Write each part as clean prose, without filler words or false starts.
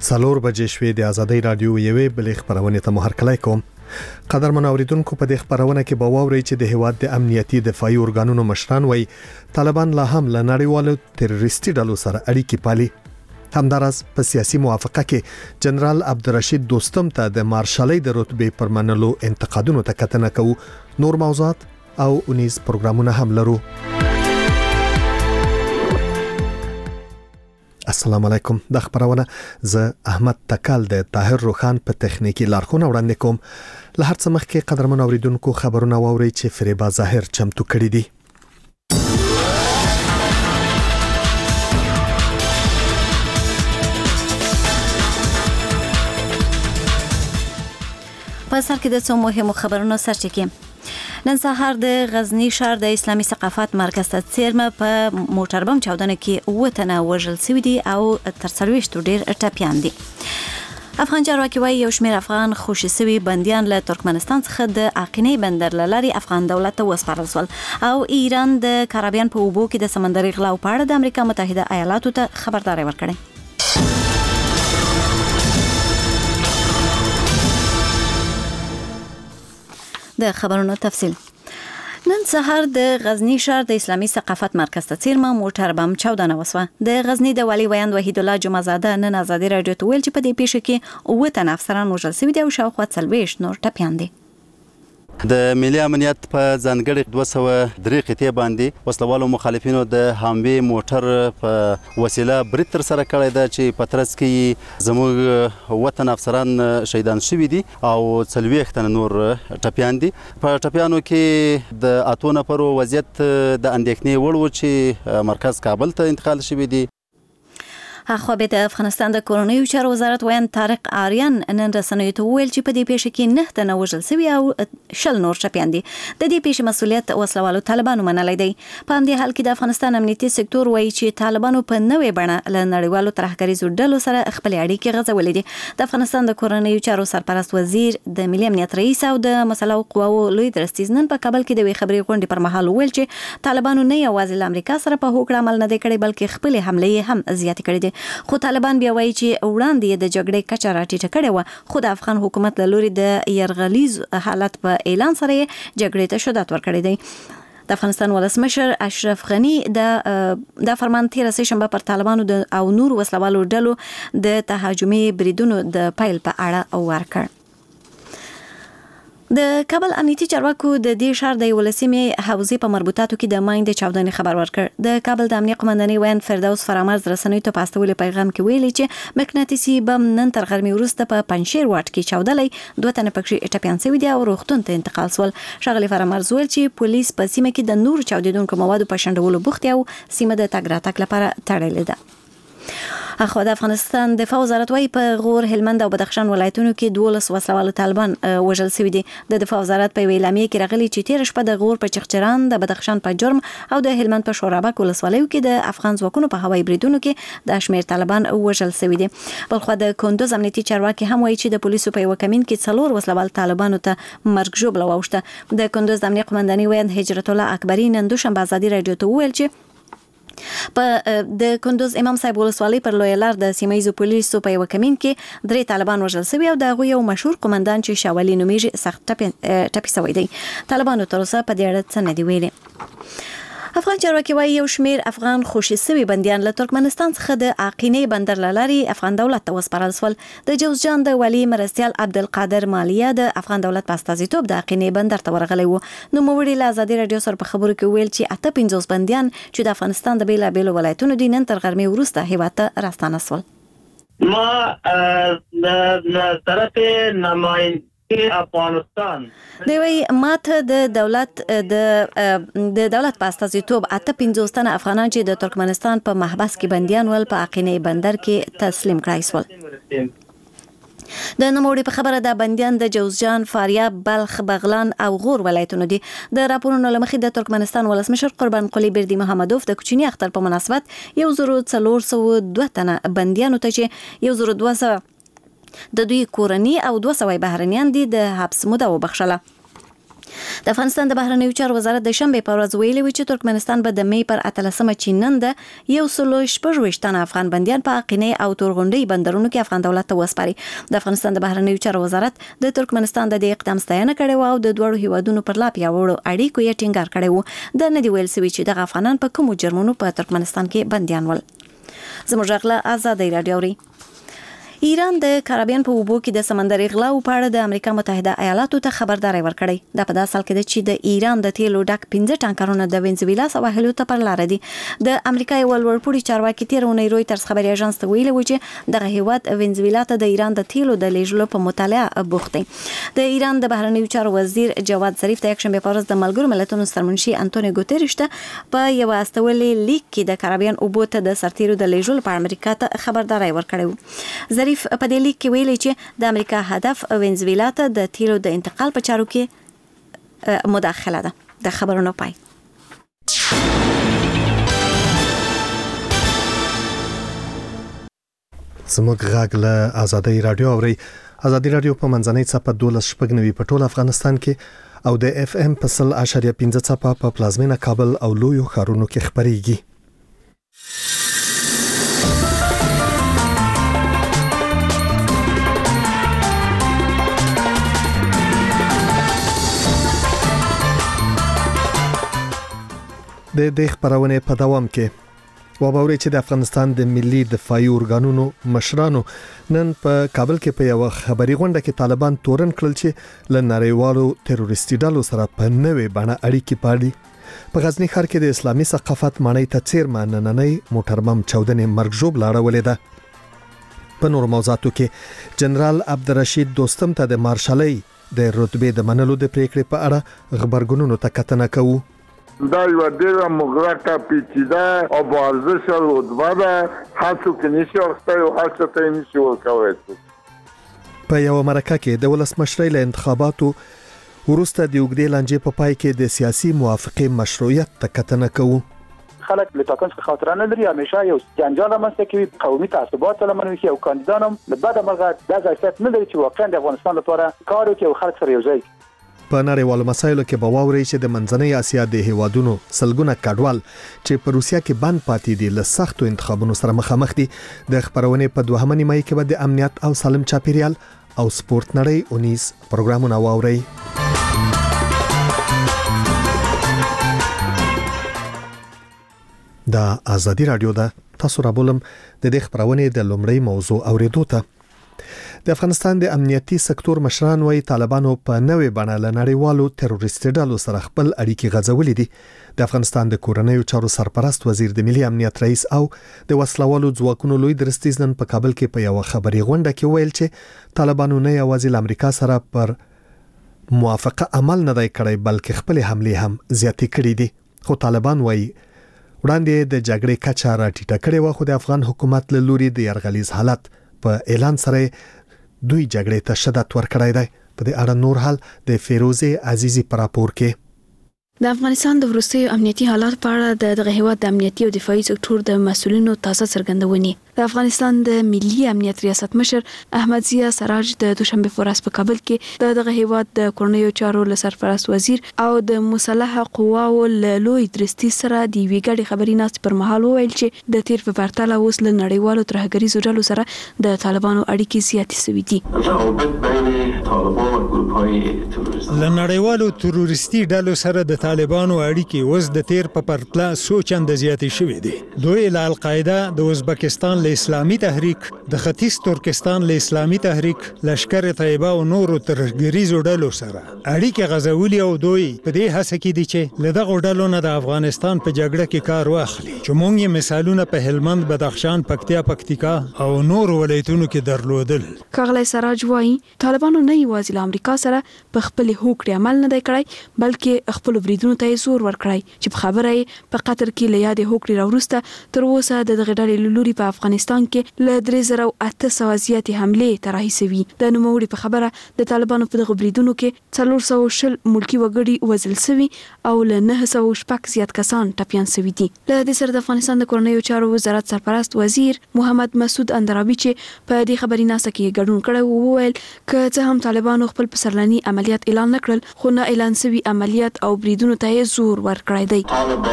څلور بجې شوې د ازادۍ رادیو یوې بلې خبرونه ته مهرکلای کوم. قدرمن اوریدونکو په دې خبرونه کې به واوري چې د هیواد د امنیتي دفاعي ارګانونو مشران وایي طالبان لا هم له نړیوالو تروریستي ډلو سره اړیکې پالي. همدارس په سیاسي موافقه کې جنرال عبدالرشید دوستم ته د مارشالۍ د رتبې پر منلو انتقادونو ته کتنه کوو. نور موضوعات او اونیز پروګرامونه هم لرو. السلام علیکم. د خبرونه ز احمد تکال د طاهر روخان په تخنیکی لارښوونه وړاندې کوم. له هر څه مخکې قدرمن اوریدونکو خبرونه واوري چې فریبا ظاهر چمتو کړی دي. په سر کې د څو مهمو خبرونو سرچینه. نن سهار د غزنی ښار د اسلامي ثقافت مرکز ته څیرمه په موټر بم چاودنه کې وټنه وژل شوی دي او تر 30 ډیر ټپیان دي. افغان چارواکي وايي یو شمېر افغان خوشي شوي بنديان له ترکمنستان څخه د اقینې بندر لاري افغان دولت ته وسپارل شول او ایران د کارابین په اوبو کې د سمندري غلاو په اړه د امریکا متحده ایالاتو ته خبرداري ورکړه. د خبرونو تفصیل. نن سهار د غزنی ښار د اسلامي ثقافت مرکز ته څیرمه موټر بم چاودنه وسوه. د غزنی د والی ویاند وحید الله جمعزاده نن ازادي رادیو ته ویل چې په دې پیښه کې 9 تن افسران وژل شوي دي او شاوخوا 40 نور ټپیان دي. د ملي امنیت په ځانګړي 203 قطعه باندې وسلوالو مخالفینو د هاموي موټر په وسیله برید تر سره کړی دی چې په ترڅ کې زموږ وطن افسران شهیدان شوي دي او 40 تن نور ټپیان دي. په ټپیانو کې د 8 نفرو وضعیت د اندېښنې وړ و چې مرکز کابل ته انتقال شوي دي. خو به د افغانستان د کورنیو چارو وزارت ویاند طارق آریان نن رسنیو ته ویل چې په دې پیښه کې 9 تنه وژل شوي او 10 نور ټپیان دي. د دې پیښې مسؤلیت وسلوالو طالبانو منلی دی. په همدې حال کې د افغانستان امنیتي سکتور وایي چې طالبانو په نوې بڼه له نړیوالو ترهګریزو ډلو سره خپل اړیکې غځولې دي. د افغانستان د کورنیو چارو سرپرست وزیر د ملي امنیت رئیس او د مسلو قواو لوی درستیز نن په کابل کې د خبري غونډې پر مهال ویل چې طالبانو نه یوازې له امریکا سره په هوکړه عمل نه دی کړی بلکې خپل حمله هم زیاتې کړې دي. خو طالبان بیا وایي چې وړاندې د جګړې کچه راټیټه کړې وه خو د افغان حکومت له لوري د یرغلیز حالت په اعلان سره جګړې ته شدت ورکړی دی. د افغانستان ولسمشر اشرف غنی د فرمان 13 شنبه پر طالبانو او نور وسلوالو ډلو د تهاجمي بریدونو د پیل په اړه ورکړ. د کابل امنیتي چارواکو د دې ښار د ولسمې حوزې په مربوطاتو کې د ماین د چاودنې خبر ورکړ. د کابل د امنیت قومندانۍ ویاند فردوس فرامرز رسنیو ته په استولې پیغام کې ویلي چې مقناطیسي بم نن تر غرمې وروسته په پنجشیر واټ کې چاودلی 2 تنه پکې ټپیان شوي دي او روغتون ته انتقال شول. ښاغلي فرامرز ویل چې پولیس په سیمه کې د نور چاودېدونکو موادو په شنډولو بوخت او سیمه د تګ راتګ لپاره تړلې ده. اخو د افغانستان دفاع وزارت وايي په غور هلمند او بدخشان ولایتونو کې 12 وسلوال طالبان وژل شوي دي. د دفاع وزارت په اعلامیه کې راغلي چې تیر شپه د غور په چغچران د بدخشان په جرم او د هلمند په شورابک ولسوالیو کې د افغان ځواکونو په هوایي بریدونو کې د شمیر طالبان وژل شوي دي. بلخو د کندوز امنیتي چارواکي هم وايي چې د پولیسو په یو کمین کې 4 وسلوال طالبانو ته مرګ ژوبله واوښته. د کندوز د امنیت قومندانۍ ویاند هجرت الله اکبري نن دوشنبه ازادي رادیو ته ویل چې په د کندوز امام صاحب ولسوالۍ پر لوی لار د سیمایي پولیسو په یو کمین کې 3 طالبان وژل شوي او د یو مشهور قومندان چې شاولي نومیږي سخت ټپي شوی دی. طالبانو تر اوسه په دې اړه څه نه دی ویلي. افغان چارواکي وايي یو شمېر افغان خوشي شوي بنديان له ترکمنستان څخه د اقینې بندر لاري افغان دولت ته وسپارل شول. د جوزجان د والی مرستیال عبدالقادر مالیه د افغان دولت په استازیتوب د اقینې بندر ته ورغلی وو. نو موړي له ازادي رادیو سره په خبرو کې ویل چې 58 بنديان چې د افغانستان د بیلابیلو ولایتونو دي نن تر غرمې وروسته هیواد ته راستانه شول. ما د طرف نمائند افغانستان دوی ماته د دولت په استازیتوب 58 تنه افغانان چې د ترکمنستان په محبس کې بنديان ول په اقینې بندر کې تسلیم کړای شول. د نوموړي په خبره د بنديان د جوزجان، فاریاب، بلخ، بغلان او غور ولایتونو دي. د راپورونو لمخې د ترکمنستان ولسمشر قربان قلی بردی محمدوف د کوچنی اختر په مناسبت 1402 تنه بنديانو ته چې 1200 د دوی کورنی او 200 بهرنیان دي د حبس موده وبخښله. د افغانستان د بهرنیو چارو وزارت د شنبه په ورځ ویلي و چې ترکمنستان به د می پر 13 چینن د 116 تنه افغان بنديان په قینه او تورغونډي بندرونو کې افغان دولت ته وسپاري. د افغانستان د بهرنیو چارو وزارت د ترکمنستان د اقدام ستاینه کړې او د دوړو هیوادونو پر لا پیاوړو اړیکو یې ټینګار کړی و. د ندی ویل سوي چې د افغانان په کومو جرمونو په ترکمنستان کې بنديان ول. زموږ غلا آزادۍ رادیو. ایران د کارابین په اوبو کې د سمندري غلاو په اړه د امریکا متحده ایالاتو ته خبرداري ورکړې. دا په داسې حال کې ده چې د ایران د تیلو ډک 15 ټانکرونه د وینزویلا سواحلو ته پر لار دي. د امریکا یو لوړپوړي چارواکي تیرونی رويټرز خبري اژانس ته ویلي و چې دغه هیواد وینزویلا ته د ایران د تیلو د لیږلو په مطالعه بوخت دی. د ایران د بهرنیو چارو وزیر جواد ظریف ته یکشنبه په ورځ د ملګرو ملتونو سترمنشي انټونیو ګوتریش ته په یو استولې لیک کې د کارابین اوبو ته د سرتیرو د لیږلو په امریکا ته خبرداري ورکړې. ظریف په دې لیک کې ویلي چې د امریکا هدف وینزویلا ته د تیلو د انتقال په چارو کې مداخله ده. د خبرونو پای. زموږ غږ له آزادۍ رادیو اوري. آزادۍ رادیو په منځنۍ صفحه 12.9 په ټول افغانستان کې او د اف ام په 0.15 صفحه په پلازمینه کابل او لویو ښارونو کې خبريږي. د دې خبرونه په دوام کې وبوري چې د افغانستان د ملي دفاعي ارګانونو مشرانو نن په کابل کې په یو خبري غونډه کې طالبان تورن کړل چې ل نړیوالو تروریستي ډلو سره په نوې بڼه اړیکې پالي. په غزنی ښار کې د اسلامي ثقافت معنی ته چیرمن نننۍ موټربم چودنې مرګجوب لاړولې ده. په نور موضوعاتو کې جنرال عبدالرشید دوستم ته د مارشالۍ د رتبې د منلو د پریکړې په اړه خبرګونونو ته کتنه کوو. دا یو ډېر مغلقه پیچیده او بارزش رتبه ده. هڅو کې نشي ورسته او هڅو ته نشي ورکوي. په یو مرکه کې د ولسمشرۍ له انتخاباتو وروسته د وګړي لانجې په پای کې د سیاسي موافقې مشروعیت ته کتنه کوو. خلک له ټاکنو څخه خاطر نه لري، همیشه یو جنجال رامنځته کوي، قومي تعصبات لمنوي او کاندیدانم له بعد مرغه د ځایت نه لري چې واقعا د افغانستان لپاره کار وکړي او خلک سره یو ځای. په نړیوالو مسایلو کې به واوري چې د منځنۍ اسیا د هیوادونو سلګونه کډوال چې په روسیا کې بند پاتې دي له سختو انتخابونو سره مخامخ دي. د خبرونې په دوهمه نیمه کې به د امنیت او سالم چاپیریال او سپورت نړۍ اونیز پروګرامونه واوري. دا آزادۍ رادیو ده. تاسو را بولم د دې خبرونې د لومړی موضوع اوریدو ته. د افغانستان د امنیتي سکتور مشران وايي طالبانو په نوې بڼه له نړیوالو تروریستي ډلو سره خپل اړیکې غځولې دي. د افغانستان د کورنیو چارو سرپرست وزیر د ملي امنیت رئیس او د وسلوالو ځواکونو لوی درستیز نن په کابل کې په یو خبري غونډه کې ویل چې طالبانو نه یوازې له امریکا سره پر موافقه عمل نه دی کړی بلکې خپل حمله هم زیاتې کړې دي. خو طالبان وايي وړاندې د جګړې کچه راټیټه کړې و، خو د افغان حکومت له لوري د یرغلیز حالت په اعلان سره دوی جګړې ته شدت ورکړی دی. په دې اړه نور حال د فیروزه عزیزی پر راپور کې. د افغانستان د وروستیو امنیتي حالات په اړه دغه هیواد د امنیتي او دفاعي سکتور د مسؤلینو تازه څرګندونې. د افغانستان د ملي امنیت ریاست مشر احمد ضیا سراج د دوشنبه په ورځ په کابل کې دغه هیواد د کورنیو چارو له سرپرست وزیر او د مسلح قواو له لوی درستي سره د ویګړي خبري ناست پر مهال ویل چې د تیر په پرتله اوس له نړیوالو ترهګریزو ډلو سره د طالبانو اړیکې زیاتې شوې دي. له نړیوالو تروریستي ډلو سره د طالبانو اړیکې اوس د تیر په پرتله څو چنده زیاتې شوې دي. دوی له القاعده د ازبکستان له اسلامي تحریک، د ختیځ ترکستان له اسلامي تحریک، لشکر طیبه او نورو ترهګریزو ډلو سره اړیکې غځولې او دوی په دې هڅه کې دي چې له دغه ډلو نه د افغانستان په جګړه کې کار واخلي. چې موږ یې مثالونه په هلمند، بدخشان، پکتیا او نورو ولایتونو کې درلودل. کاغلی سراج وايي طالبانو نه یوازې له امریکا سره په خپل هوکړې عمل نه دی کړی بلکې خپل بریدونو ته زور ورکړی چې په خبره په قطر کې له یادې هوکړې راوروسته تر اوسه د دغه ډلې لوري په افغانستان افغانستان کې له 3800 زیاتې حملې طرحې شوي. د نوموړي په خبره د طالبانو په دغه بریدونو کې 420 ملکی وګړي وژل شوي او له 906 زیات کسان ټپیان شوي دي. له دې سره د افغانستان د کورنیو چارو وزارت سرپرست وزیر محمد مسعود اندرابي چې په دې خبري ناسه کې ګډون کړی وویل که څه هم طالبانو خپل پسرلني عملیات اعلان نکړل خو نه اعلان شوي عملیات او بریدونو ته زور ورکړی دی.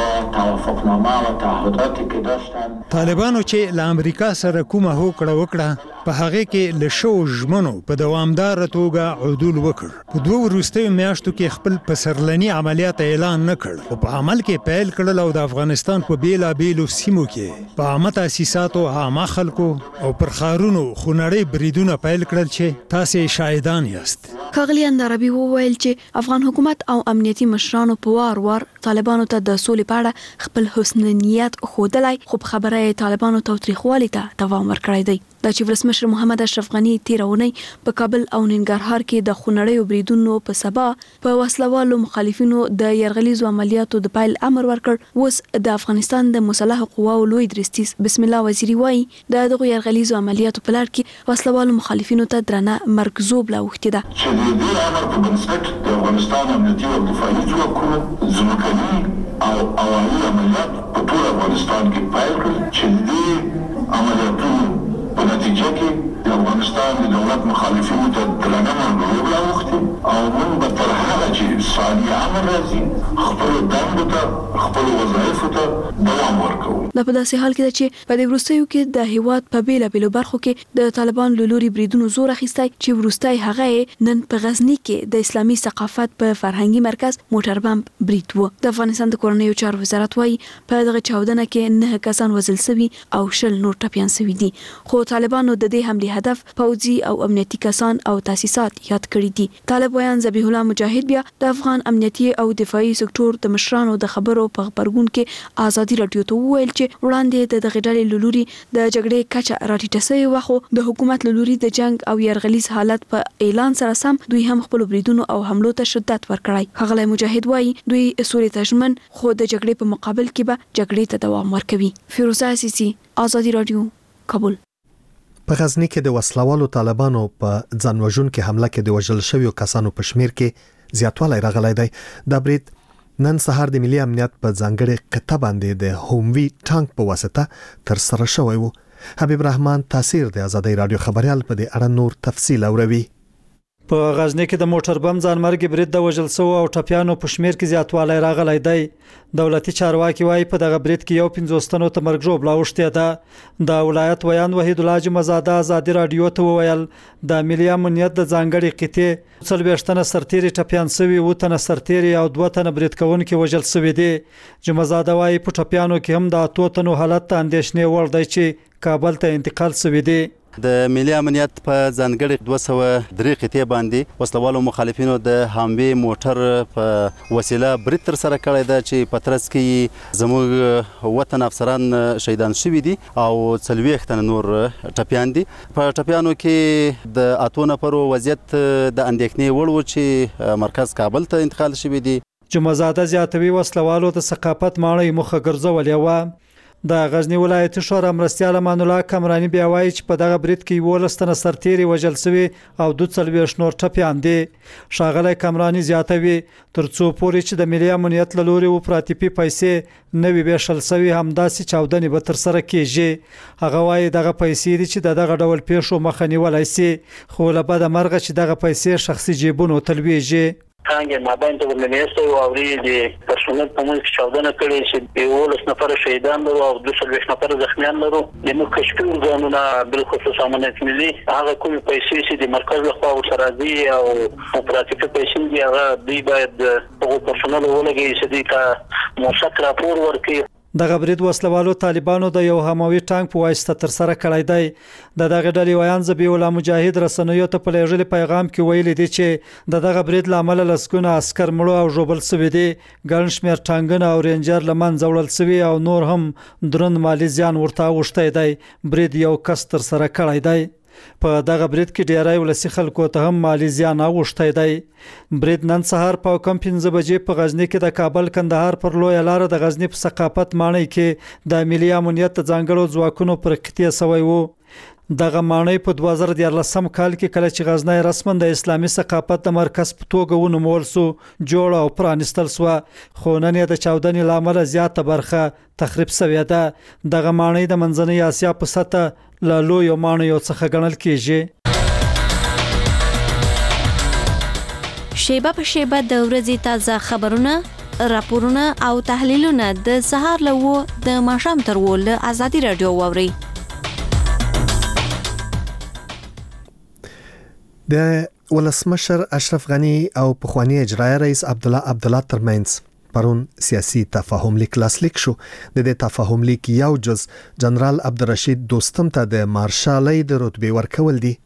طالبانو چې له امریکا سره کومه هوکړه وکړه په هغه کې له شو ژمنو په دوامدار توګه عدول وکړ. په دوه وروستیو میاشتو کې خپل پسرلني عملیات اعلان نکړ او په عمل کې پیل کړل او د افغانستان په بیلابیلو سیمو کې په عامه تاسیساتو عامه خلکو او پر ښارونو خونړۍ بریدونه پیل کړل چې تاسو شاهدان یاست. ښاغلي اندرابي وویل چې افغان حکومت او امنیتي مشرانو په وار طالبانو ته د سولې په اړه خپل حسن نیت ښودلی خو په خبره یې طالبانو تاوتریخوالي ته دوام ورکړی دی. دا چې ولسمشر محمد اشرف غنی تېره اونۍ په کابل او ننګرهار کې د خونړیو بریدونو په سبا په وسلوالو مخالفینو د یرغلیزو عملیاتو د پیل امر ورکړ. اوس د افغانستان د مسلحو قواو لوی درستیز بسم الله وزیری وایي د دغو یرغلیزو عملیاتو په لړ کې وسلوالو مخالفینو ته درنه مرګ اوښتې ده. چې د دې امر په بنسټ د افغانستان امنیتي او دفاعي ځواکونو ځمکني او هوایي عملیات په ټول افغانستان کې پیل کړل چې دې عملیاتونو په نتیجه کې د افغانستان د دولت مخالفینو ته درنه مرګ اوښتې او موږ به تر هغه چې ثاني امر راځي خپلو دندو ته خپلو وظایفو ته دوام ورکوو. دا په داسې حال کې ده چې په دې وروستیو کې د هیواد په بیلابیلو برخو کې د طالبان له لوري بریدونو زور اخیستی چې وروستی هغه نن په غزني کې د اسلامي ثقافت په فرهنګي مرکز موټر بمب برید و. د افغانستان د کورنیو چارو وزارت وایي په دغه چاودنه کې 9 کسان وژل شوي او 10 نور ټپیان شوي دي خو طالبانو د دې حملې هدف پوځي او امنیتي کسان او تاسیسات یاد کړي دي. طالب ویان ذبیح الله مجاهد بیا د افغان امنیتي او دفاعي سکتور د مشرانو د خبرو په خبرګون کې آزادي رادیو ته وویل چې وړاندې د دغه ډلې له لوري د جګړې کچه راټیټه شوې وه خو د حکومت له لوري د جنگ او یرغلیز حالت په اعلان سره سم دوی هم خپل بریدونو او حملو ته شدت ورکړی. ښاغلی مجاهد وایي دوی سولې ته ژمن خو د جګړې په مقابل کې به جګړې ته دوام ورکوي. فیروزه عزیزي، آزادي رادیو، کابل. په غزنی کې د وسلوالو طالبانو په ځانوژونکو حمله کې د وژل شویو کسانو په شمیر کې زیاتوالی راغلی دی. دا برید نن سهار د ملي امنیت په ځانګړي قطه باندې د هوموي ټانک په واسطه تر سره شوی و. حبیب رحمان تاثیر د آزادۍ رادیو خبريال په دې اړه نور تفصیل اوروي. په غزنی کې د موټر بم ځانمرګي برید د وژل شو او ټپیانو په شمیر کې زیاتوالی راغلی دی. دولتي چارواکي وایي په دغه برید کې یو 50 تنو ته مرګ ژوبله اوښتې ده. د ولایت ویان وحید الله جمزاده آزادي رادیو ته وویل د ملي امنیت د ځانګړي قطې 40 تنه سرتیري ټپیان شوي، 2 تنه سرتیري او 2 تنه برید کوونکي وژل شوي دي. جمزاده وایي په ټپیانو کې هم د 8 تنو حالت ته اندېښنې وړ دی چې کابل ته انتقال شوي دي. د ملي امنیت په ځانګړي 203 قطې باندې وسلوالو مخالفینو د هاموي موټر په وسیله برید تر سره کړی دی چې په ترڅ کې زموږ وطن افسران شهیدان شوي دي او 40 تنه نور ټپیان دي. په ټپیانو کې د 8 نفرو وضعیت د اندېښنې وړ و چې مرکز کابل ته انتقال شوي دي. جمزاده زیاتوي وسلوالو د ثقافت ماڼۍ مخه ګرځولې وه. د غزنی ولایتي شورا مرستیال امان الله کمرانی بیا وایي چې په دغه برید کې 12 تنه سرتیري وژل شوي او 42 نور ټپیان دي. ښاغلی کمرانی زیاتوي ترڅو پورې چې د ملي امنیت له لوري اپراتیفي پیسې نه وي ویشل شوي همداسې چاودنې به تر سره کیږي. هغه وایي دغه پیسې دي چې دغه ډول پیښو مخه نیولی شي خو له بده مرغه چې دغه پیسې شخصي جیبونو ته لویږي. څنګه مابین ته ورننیسته او اوري د پرسونل په موږ چاودنه کړې چې 12 نفر شهیدان لرو او 220 نفر زخمیان لرو. د نو کشفي ورغانونه بل خصوص امنیت ملي هغه کومې پیسې چې د مرکز لخوا ورسره دي او اپراتیفي پیسې دي هغه دوی باید هغه پرسونل ولګي چې دوی ته موثق راپور ورکړي. دغه برید وسلوالو طالبانو د یو هموي ټانک په واسطه تر سره کړی دی. دغه ډلې ویان ذبیح الله مجاهد رسنیو ته په لېږلي پیغام کې ویلي دي چې دغه برید لامل لسګونه عسكر مړو او ژوبل شوي دي، ګڼ شمېر ټانګونه او رینجر له منځه وړل شوي او نور هم دروند مالي زیان ورته اوښتی دی. برید یو کس تر سره کړی دی. په دغه برید کې ډیری ولسی خلکو ته هم مالی زیان اوښتی دی. برید نن سهار په کم 15 بجې په غزنی کې د کابل کندهار پر لوی لار د غزنی په ثقافت ماڼۍ کې د ملي امنیت ځانګړو ځواکونو پر اقتیا شوی وو. دغه ماڼۍ په 2014 کال کې کله چې غزنی رسما د اسلامي ثقافت د مرکز په توګه ونومول سو جوړ او پرانستل سو، خو نن د چاودنې لامل زیاته برخه تخریب شوې ده. دغه ماڼۍ د منځنۍ اسیا په سطح له لویو ماڼیو څخه ګڼل کیږي. شیبه په شیبه د ورځې تازه خبرونه، راپورونه او تحلیلونه د سهار له و د ماښام تر و له ازادي رادیو واوري. د ولسمشر اشرف غنی او پخوانی اجرایی رئیس عبدالله ترمنځ پرون سیاسي تفاهم لیک لاسلیک شو. د دې تفاهم لیک یو جز جنرال عبدالرشید دوستم ته د مارشالۍ د رتبې ورکول دي.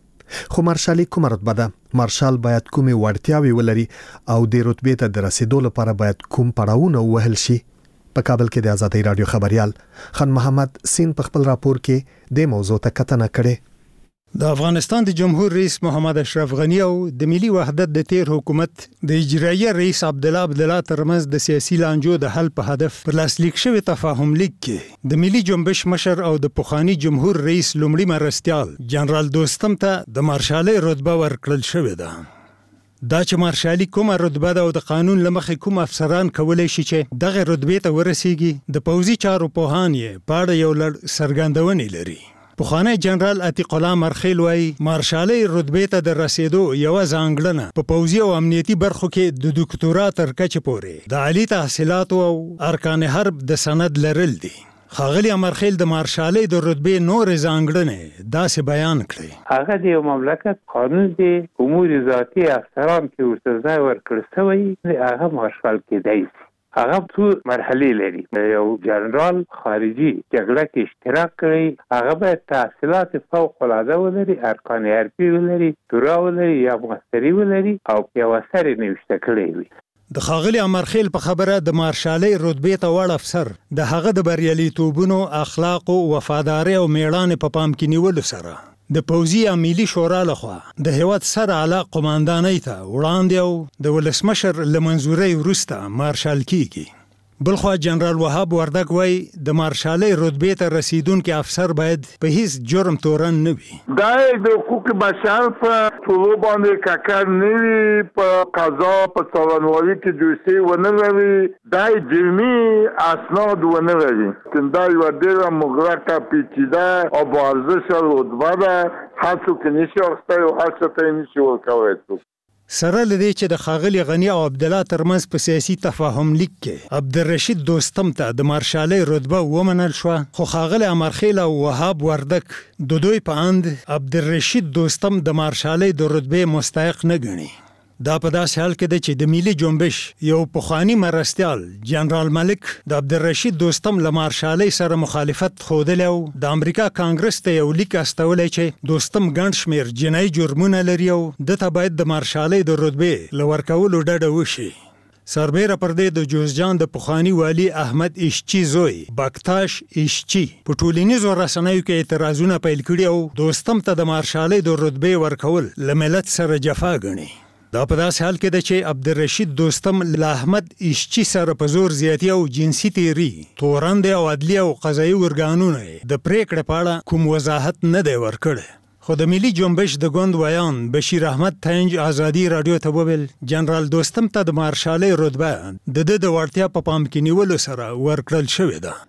خو مارشالي کومه رتبه ده؟ مارشال باید کومې وړتیاوې ولري او د رتبې ته د رسیدو لپاره باید کوم پړاوونه ووهل شي؟ په کابل کې د ازادي رادیو خبريال خان محمد سین په خپل راپور کې د موضوع ته کتنه کړې. د افغانستان د جمهور رئیس محمد اشرف غنی او د ملي وحدت د تیر حکومت د اجرایی رئیس عبدالله ترمنځ د سیاسي لانجو د حل په هدف پر لاسلیک شوی تفاهم لیک کې د ملي جنبش مشر او د پخوانی جمهور رئیس لومړي مرستیال جنرال دوستم ته د مارشالۍ رتبه ورکړل شوې ده. دا چې مارشالي کومه رتبه ده او د قانون لمخې کوم افسران کولای شي چې دغه رتبې ته ورسیږي، د پوځي چارو پوهان یې په اړه یو لړ څرګندونې لري. پخوانی جنرال عتیق الله مرخیل وایي مارشالۍ رتبې ته د رسیدو یو ځانګړنه په پوځي او امنیتي برخو کې د دکتورا تر کچې پورې د عالی تحصیلات او ارکان حرب د سند لرل دي. ښاغلي مرخیل د مارشالۍ د رتبې نور ځانګړنې داسې بیان کړې. هغه د یو مملکت قانون دی، امور ذاتي افسران کې ورته ځای ورکړل شوی، هغه مارشال کېدای شي. هغه څو مرحلې لري. یو جنرال خارجي جګړه کې اشتراک کړی، هغه باید تحصیلات فوق العاده ولري، ارکان حربي ولري، دورا ولري یا ماستري ولري او یو اثر نوشته کړی وي. د ښاغلي امرخیل په خبره د مارشالۍ رتبې ته وړ افسر د هغه د بریالیتوبونو، اخلاقو، وفادارۍ او میړانې په پام کې نیولو سره د پوځي او ملي شورا لخوا د هیواد سر اعلی قوماندانۍ ته وړاندې او د ولسمشر له منظورۍ وروسته مارشال کیږي. بلخوا جنرال وهاب وردک وایي د مارشالۍ رتبې ته رسیدونکي افسر باید په هیڅ جرم تورن نه وي. دا د حقوق بشر په ټولو باندې ککر نه وي، په قضا په څارنوالۍ کې دوستي ونه لري، دا جرمي اسناد ونه لري. دا یوه ډېره مغلقه پیچیده او با ارزشه رتبه ده، هر څوک یې نشي اخیستی او هر چا ته یې نشي ورکولی څوک. سره لدی چې د ښاغلي غنی او عبدالله ترمنځ په سیاسي تفاهم لیک کې عبدالرشید دوستم ته د مارشالۍ رتبه ومنل شوه، خو ښاغلي امرخیل او وهاب وردک د دوی په اند عبدالرشید دوستم د مارشالۍ د رتبې مستحق نه ګڼي. دا په داسې حال کې ده چې د ملي جنبش یو پخوانی مرستیال جنرال ملک د عبدالرشید دوستم له مارشالۍ سره مخالفت ښودلی او د امریکا کانګرس ته یو لیک استولی چې دوستم ګڼ شمېر جنایي جرمونه لري او ده ته باید د مارشالۍ د رتبې له ورکولو ډډه وشي. سربیره پر دې د جوزجان د پخوانی والی احمد اشچی زوی بکتاش اشچی په ټولنیزو رسنیو کې اعتراضونه پیل کړي او دوستم ته د مارشالۍ د رتبې ورکول له ملت سره جفا ګڼي. دا په داسې حال کې ده چې عبدالرشید دوستم له احمد اشچی سره په زور زیاتي او جنسي تیری، تورندې او عدلي او قضایي ارګانونو د پریکړې په اړه کوم وضاحت نه دی ورکړی. خو د ملي جنبش د ګوند ویان بشیر احمد تنج ازادي رادیو ته وویل جنرال دوستم ته د مارشالۍ رتبه د ده د وړتیا په پام کې نیولو سره ورکړل شوې ده.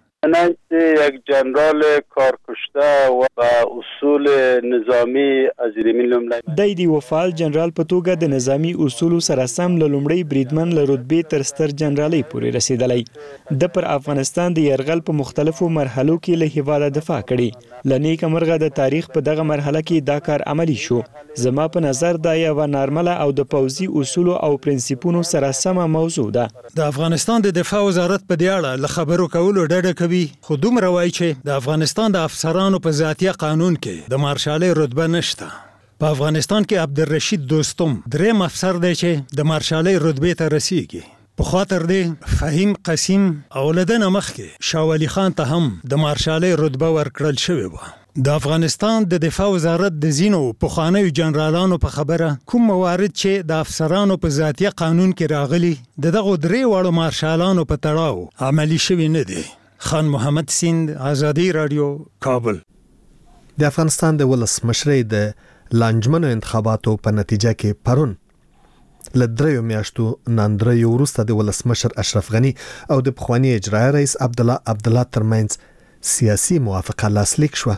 یک جنرال کارکشته و اصول نظامی از ریمین لومړی د دی وفال جنرال په توګه د نظامی اصول سره سم له لومړی بریدمن له رتبې تر ستر جنرالۍ پورې رسیدلی. د پر افغانستان د یرغل په مختلفو مرحلو کې له هیواده دفاع کړي. لنیک مرغه د تاریخ په دغه مرحله کې دا کار عملی شو. زما په نظر دا یو نارمله او د پوځي اصول او پرنسپونو سره سم موضوع ده. د افغانستان د دفاع وزارت په دې اړه له خبرو کولو ډډه کوي، خو دومره وایي چې د افغانستان د افسرانو په ذاتیه قانون کې د مارشالۍ رتبه نشته. په افغانستان کې عبدالرشید دوستم دریم افسر دی چې د مارشالۍ رتبې ته رسیږي. په خاطر دې فهیم قسیم او لدنه مخکې شاه ولی خان ته هم د مارشالۍ رتبه ورکړل شوې وه. د افغانستان د دفاع وزارت د زینو پخوانیو جنرالانو په خبره کوم موارد چې د افسرانو په ذاتیه قانون کې راغلي د دغه درې واړو مارشالانو په تړاو عملی شوی نه دي. خان محمد سیند، آزادی رادیو، کابل. د افغانستان د ولسمشرۍ د لانجمنو انتخاباتو په نتیجه کې پرون لدریو میاشتو ناندریو وروسته د ولسمشر اشرف غنی او د پخوانی اجرایي رئیس عبدالله ترمنځ سیاسي موافقه لاسلیک شوه.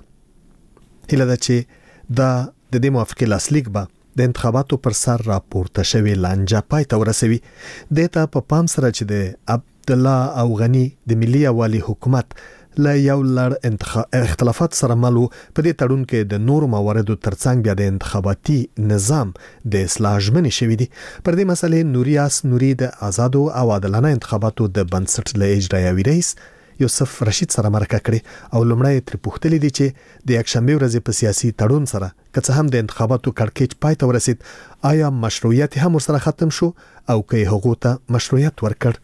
هله ده چې د دې موافقې لاسلیک به د انتخاباتو پر سر راپورته شوی لانجه پای ته ورسوي. دته په پام سره چې د عبدالله او غنی د ملي یوالي حکومت له یو لړ اختلافات سره مل وو. په دې تړون کې د نورو مواردو ترڅنګ بیا د انتخاباتي نظام د اصلاح ژمنې شوې دي. پر دې مسلې نوریاس نوري د آزادو او عادلانه انتخاباتو د بنسټ له اجرایي رئیس یوسف رشید سره مرکه کړې او لومړی تر پوښتنې دي چې د یکشنبه ورځې په سیاسي تړون سره که څه هم د انتخاباتو کړکېچ پای ته ورسید، آیا مشروعیت هم ورسره ختم شو او که هغه ته مشروعیت ورکړ؟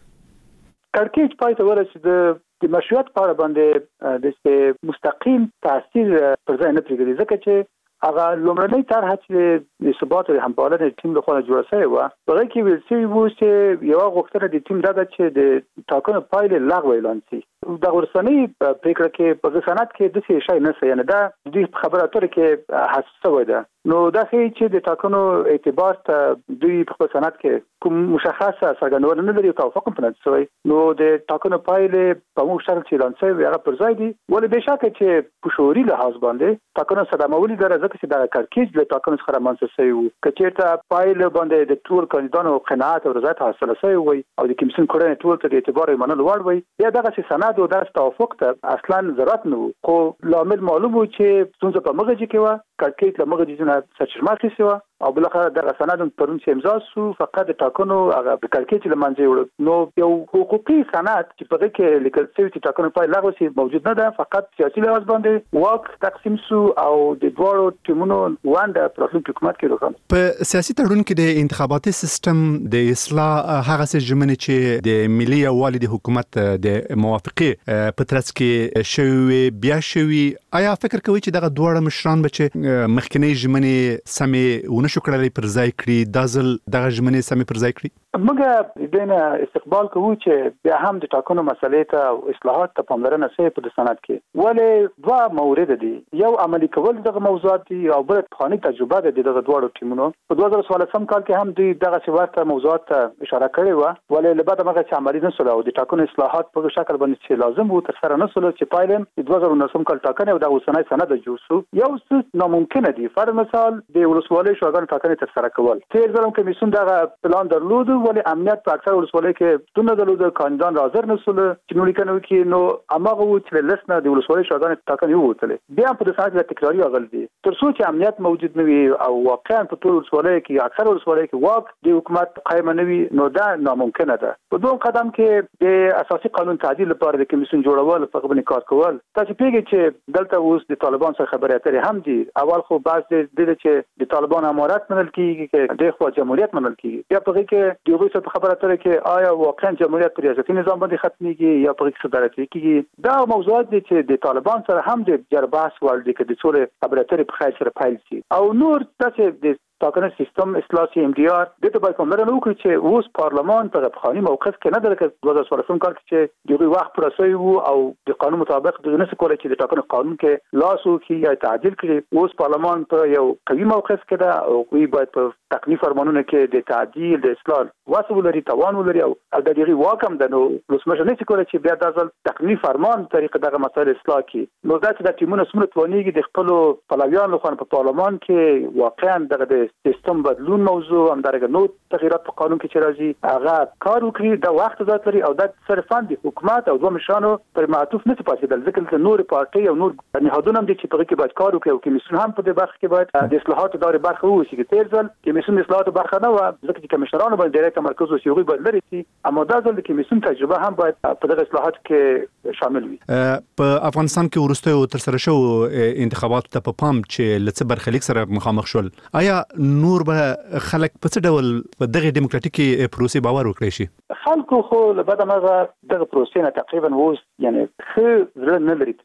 کړکېچ پای ته ورسید د مشروعیت په اړه باندې د مستقیم تاثیر پر ځای نه پرېږدي، ځکه چې هغه لومړنۍ طرحه چې د ثبات او همپالنې ټیم له خوا جوړه شوې وه، په هغې کې ویل شوي وو چې یوه غوښتنه د ټیم دا ده چې د ټاکنو پایلې لغوه اعلان شي. د ورسنۍ پریکړه کې په سند کې داسې شی نشته، یعنې دا د دوی په خبرو اترو کې حذف شوی ده. نو دا ښیي چې د ټاکنو اعتبار ته دوی په خپل سند کې کوم مشخصه څرګندونه نه لري او توافق هم پنځ شوی. نو د ټاکنو پایلې په موږ شرط چې اعلان شوی هغه پر ځای دي، ولې بېشکه چې په شعوري لحاظ باندې ټاکنو صدمولي ده، ځکه چې دا کړکېچ له ټاکنو څخه رامنځته شوی وو. که چېرته پایلې باندې د ټول کاندیدانو قناعت او رضایت حاصله شوی وي او د کمیسیون کړنې ټول ته د اعتبار منلو وړ وي، بیا دغسې سند او داسې توافق ته اصلا ضرورت نه وو. خو لامل معلوم وو چې ستونزه په مغزي کې وه، کړکېچ له مغزي نه سرچشمه اخیستې وه او بالاخره دغه سند پرون چې امضا شو فقط د ټاکنو هغه د کړکېچ له منځه یوړ. نو یو حقوقي سند چې په هغې کې لیکل شوي چې ټاکنو پای لغوه شي موجود نه ده، فقط سیاسي لحاظ باندې واک تقسیم شو او د دواړو ټیمونو ونډه په راتلونکي حکومت کې روښانه. په سیاسي تړون کې د انتخاباتي سیستم د اصلاح هغه څه ژمنې چې د ملي یووالي د حکومت د موافقې په ترڅ کې شوي بیا شوي، آیا فکر کوئ چې دغه دواړه مشران به چې مخکنۍ ژمنې سمې ونه شو کړلی پر ځای کړي، دا ځل دغه ژمنې سمې پر ځای کړي؟ موږ د نه استقبال کوو چې بیا هم د ټاکنو مسلې ته او اصلاحات ته پاملرنه شوې په سند کې. ولې دوه مورد دي، یو عملي کول دغه موضوعات دي او بل پخوانۍ تجربه ده د دغه دواړو ټیمونو. په 2014 کال کې هم دوی دغسې ورته موضوعات ته اشاره کړې وه، ولې له بعده هغه چې عملي نه شول او د ټاکنو اصلاحات په شکل باندې چې لازم وو ترسره نه شول، چې پایله د 2019 کال ټاکنې او د اوسنۍ سند جوړ شو. یو څه ناممکنه دي، فرض مثال د ولسوالۍ شوراګانو ټاکنې ترسره کول. تېر ځل هم کمیسیون دغه پلان درلود، ولې امنیت په اکثر ولسوالۍ کې شتون نه درلود، کاندیدان حاضر نه شول چې نوملیکنه وکړي. نو هماغه وو چې له لست نه د ولسوالۍ شوراګانو ټاکنې ووتلې. بیا هم په دې سند کې تکراري راغلی دي، تر څو چې امنیت موجود نه وي او واقعا په ټول ولسوالۍ کې اکثر ولسوالۍ کې واک د حکومت قایم نه وي، نو دا ناممکنه ده. په دوم قدم کې د اساسي قانون تعدیل لپاره د کمیسیون جوړول په غو باندې کار کول. تاسو پیږئ چې دلته اوس د طالبان سره خبرې اترې هم دي. اول خو بعض د چې د طالبان امارت منل کیږي چې د خو جمهوریت منل کیږي، بیا په کې د یو څه خبره اترې کې آیا واقعا جمهوریت پر ریاستي نظام باندې ختميږي یا په کې صدارت کیږي. دا موضوعات دي چې د طالبان سره هم د جرباس وړ دي چې د څوره خبرې اترې په خیر سره پیل شي او نور تاسو د ټاکنو سیستم اصلاح سي ام ډي ار د ته باید پاملرنه وکړي چې اوس پارلمان په پخواني موقف کې نه درکه 2014 کال کې چې دغه وخت پر اساس وو او د قانون مطابق د نس کولای چې د ټاکنو قانون کې لاسو کې یا تعدیل کړي. اوس پارلمان په یو قوي موقف کې ده او دوی باید په تکلیف فرمانونه کې د تعدیل د اصلاح واسو لري توان ولري او د دغه واکم د نو لسمشه نه کولای چې بیا د ځل تکلیف فرمان طریقه دغه مسایل اصلاح کړي. نو دا چې د ټیمونو سمره توانیږي د خپل پلویان لخوا په پارلمان کې واقعا دغه سیستم بدلون موضوع هم درګه نو تغیرات په قانون کې چې راځي هغه کار وکړي د وخت ذات لري او د صرفاً د حکومت او دوه مشرانو پر معطوف نه پاتېدل ځکه چې نور پارټي او نور نهادونه هم دي چې په کې باید کار وکړي او کمیسیون هم په دې برخه کې باید د اصلاحاتو دورې برخه ووسی چې تیر ځل کمیسیون اصلاحاتو برخه نه و ځکه چې کمشنرانو باندې ډایرکټ تمرکز وشي او باید لري چې اما دا ځل د کمیسیون تجربه هم باید په دغه اصلاحاتو کې شامل وي. په افغانستان کې ورسته تر سره شو انتخاباتو ته په پام چې لڅ برخلیک سره مخامخ شول، آیا نور به خلک په څه ډول په دغه دیموکراتیکي پروسې باور وکړي شي؟ خلکو خو له بعد ما دغه پروسې نه تقریبا ووس یعنی خو زړه نه لري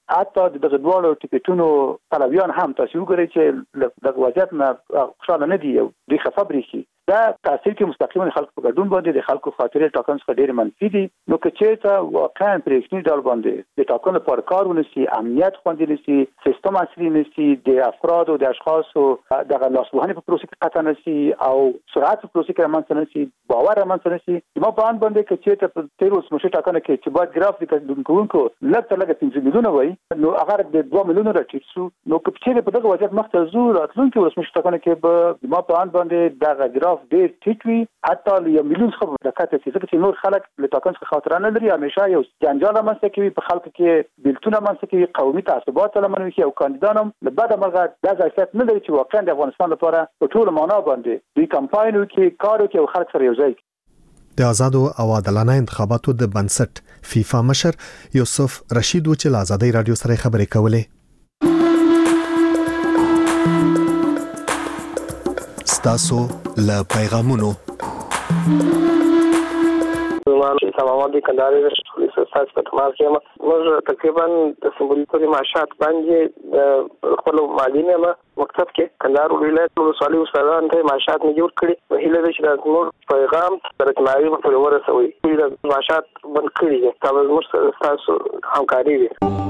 حتی د دغه دوه ټیکټونو طلبيان هم تاسو وګورئ چې د وضعیت نه خوشاله نه دي او د خبرې شي دا تاثیر کې مستقیما خلکو په ګډون باندې د خلکو خاطرې ټاکنې څخه ډېر منفي دي نو که چېرته واقعا پرېکشني ډول باندې د ټاکنو لپاره کار ونشي امنیت خوندي نشي سیستم عصري نشي د افراد او د اشخاصو دغه لاسوهنې په پروسه کې قطع نشي او سرعت په پروسه کې رامنځته نشي باور رامنځته نشي ما په ان باندې کې چېرته په تیر اوسمهال ټاکنه کې چې باید ګراف د کوونکو لږ 5 میلیونه وای نو هغه د 2 میلیونه راټیټ شو نو که چېرته په دغه وضعیت مخ ته زو راتلونکي اوسمهال ټاکنه کې به ما په ان باندې دغه ګراف ډېر ټیټ وي حتی یو میلیون څخه دقت کوي چې نور خلک له ټاکنو څخه خاطر نه لري همیشه یو جنجال رامنځته کوي په خلکو کې بیلتون رامنځته کوي قومي تعصبات رامنځته کوي او کاندیدانم له بعد مرغه د ځایت نه لري چې واقعا د افغانستان لپاره په ټول معنا باندې د کمپاین کې کار کوي او خلک سره یو ځای د آزادو او عادلانه انتخاباتو د بنسټ فیفا مشر یوسف رشید چې له آزادۍ رادیو سره خبرې کولې ستاسو له پیغامونو تماما د کندهار رسولي ساس په تمام کې موږ تقریبا د سمبولیکو معاشات باندې خپل مالی نه مکتب کې کندهار ولایت ولسوالۍ استادان ته معاشات نه جوړ کړي وهیله د شرکت پیغام ترکمنۍ په ورسوي د معاشات بند کړي تاسو موږ تاسو همکاري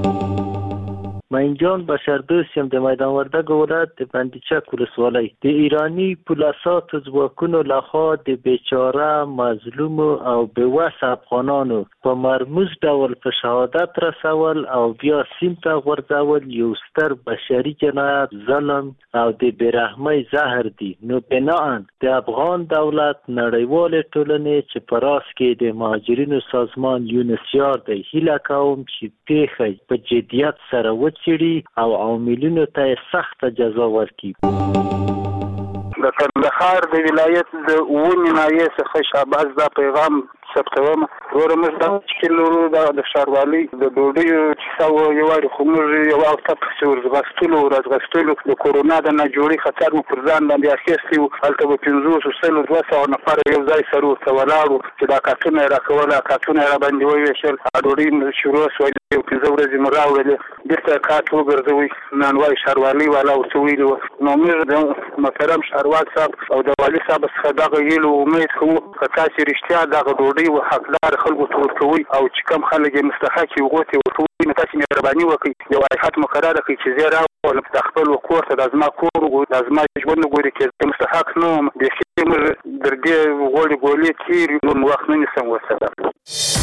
مینجان بشردوست یم د میدان وردګ ولایت د بندیچک ولسوالۍ د ایرانی پولیساتو ځواکونو لخوا د بیچاره مظلوم او بېوسه افغانانو په مرموز ډول په شهادت رسول او بیا سیم ته غورځول یو ستر بشري جنایت ظلم او د بېرحمۍ زهر دی نو بناءً د افغان دولت نړیوالې ټولنې چې په راس کې د مهاجرینو سازمان یونسیار دی هیله کوم چې پیښه په جدیت سره او عاملینو ته سخت جزا ورکړي د کندهار د ولایت د ونې نایې څخه شاباس دا پیغام ثبتوم ورمز دا چې لورو د ښاروالۍ د ډوډۍ چې یو وړي خو موږ یو اوته په ورځغستلو د کورونا د نه جوړي خطر مو پر ځان باندې اخیستی او هلته به 500 نفر یو ځای سره ورته ولاړو چې دا کارتونه راکوله کارتونه را باندې وویشل ډوډۍ شروع شوه یو 5 ورځې مو راوړلې بیرته کارت وګرځوئ نانوای ښاروالۍ والا ورته ویلي وو نو موږ د محترم ښاروال صاحب او د والي صاحب څخه دغه هیلو امید کوو که تاسې رښتیا دغه ډوډۍ و حقدار خلکو ته ورکوئ او چې کم خلک یې مستحق یې هغو ته یې ورکوئ نو تاسې مهرباني وکړئ یو هیئت مقرره کړئ چې زه راولم د خپل کور ته دا زما کور وګوري دا زما ژوند وګوري چې زه مستحق نه وم بیخي موږ در دې غوړې ګولې تېر نور مو وخت نه نیسم ورسره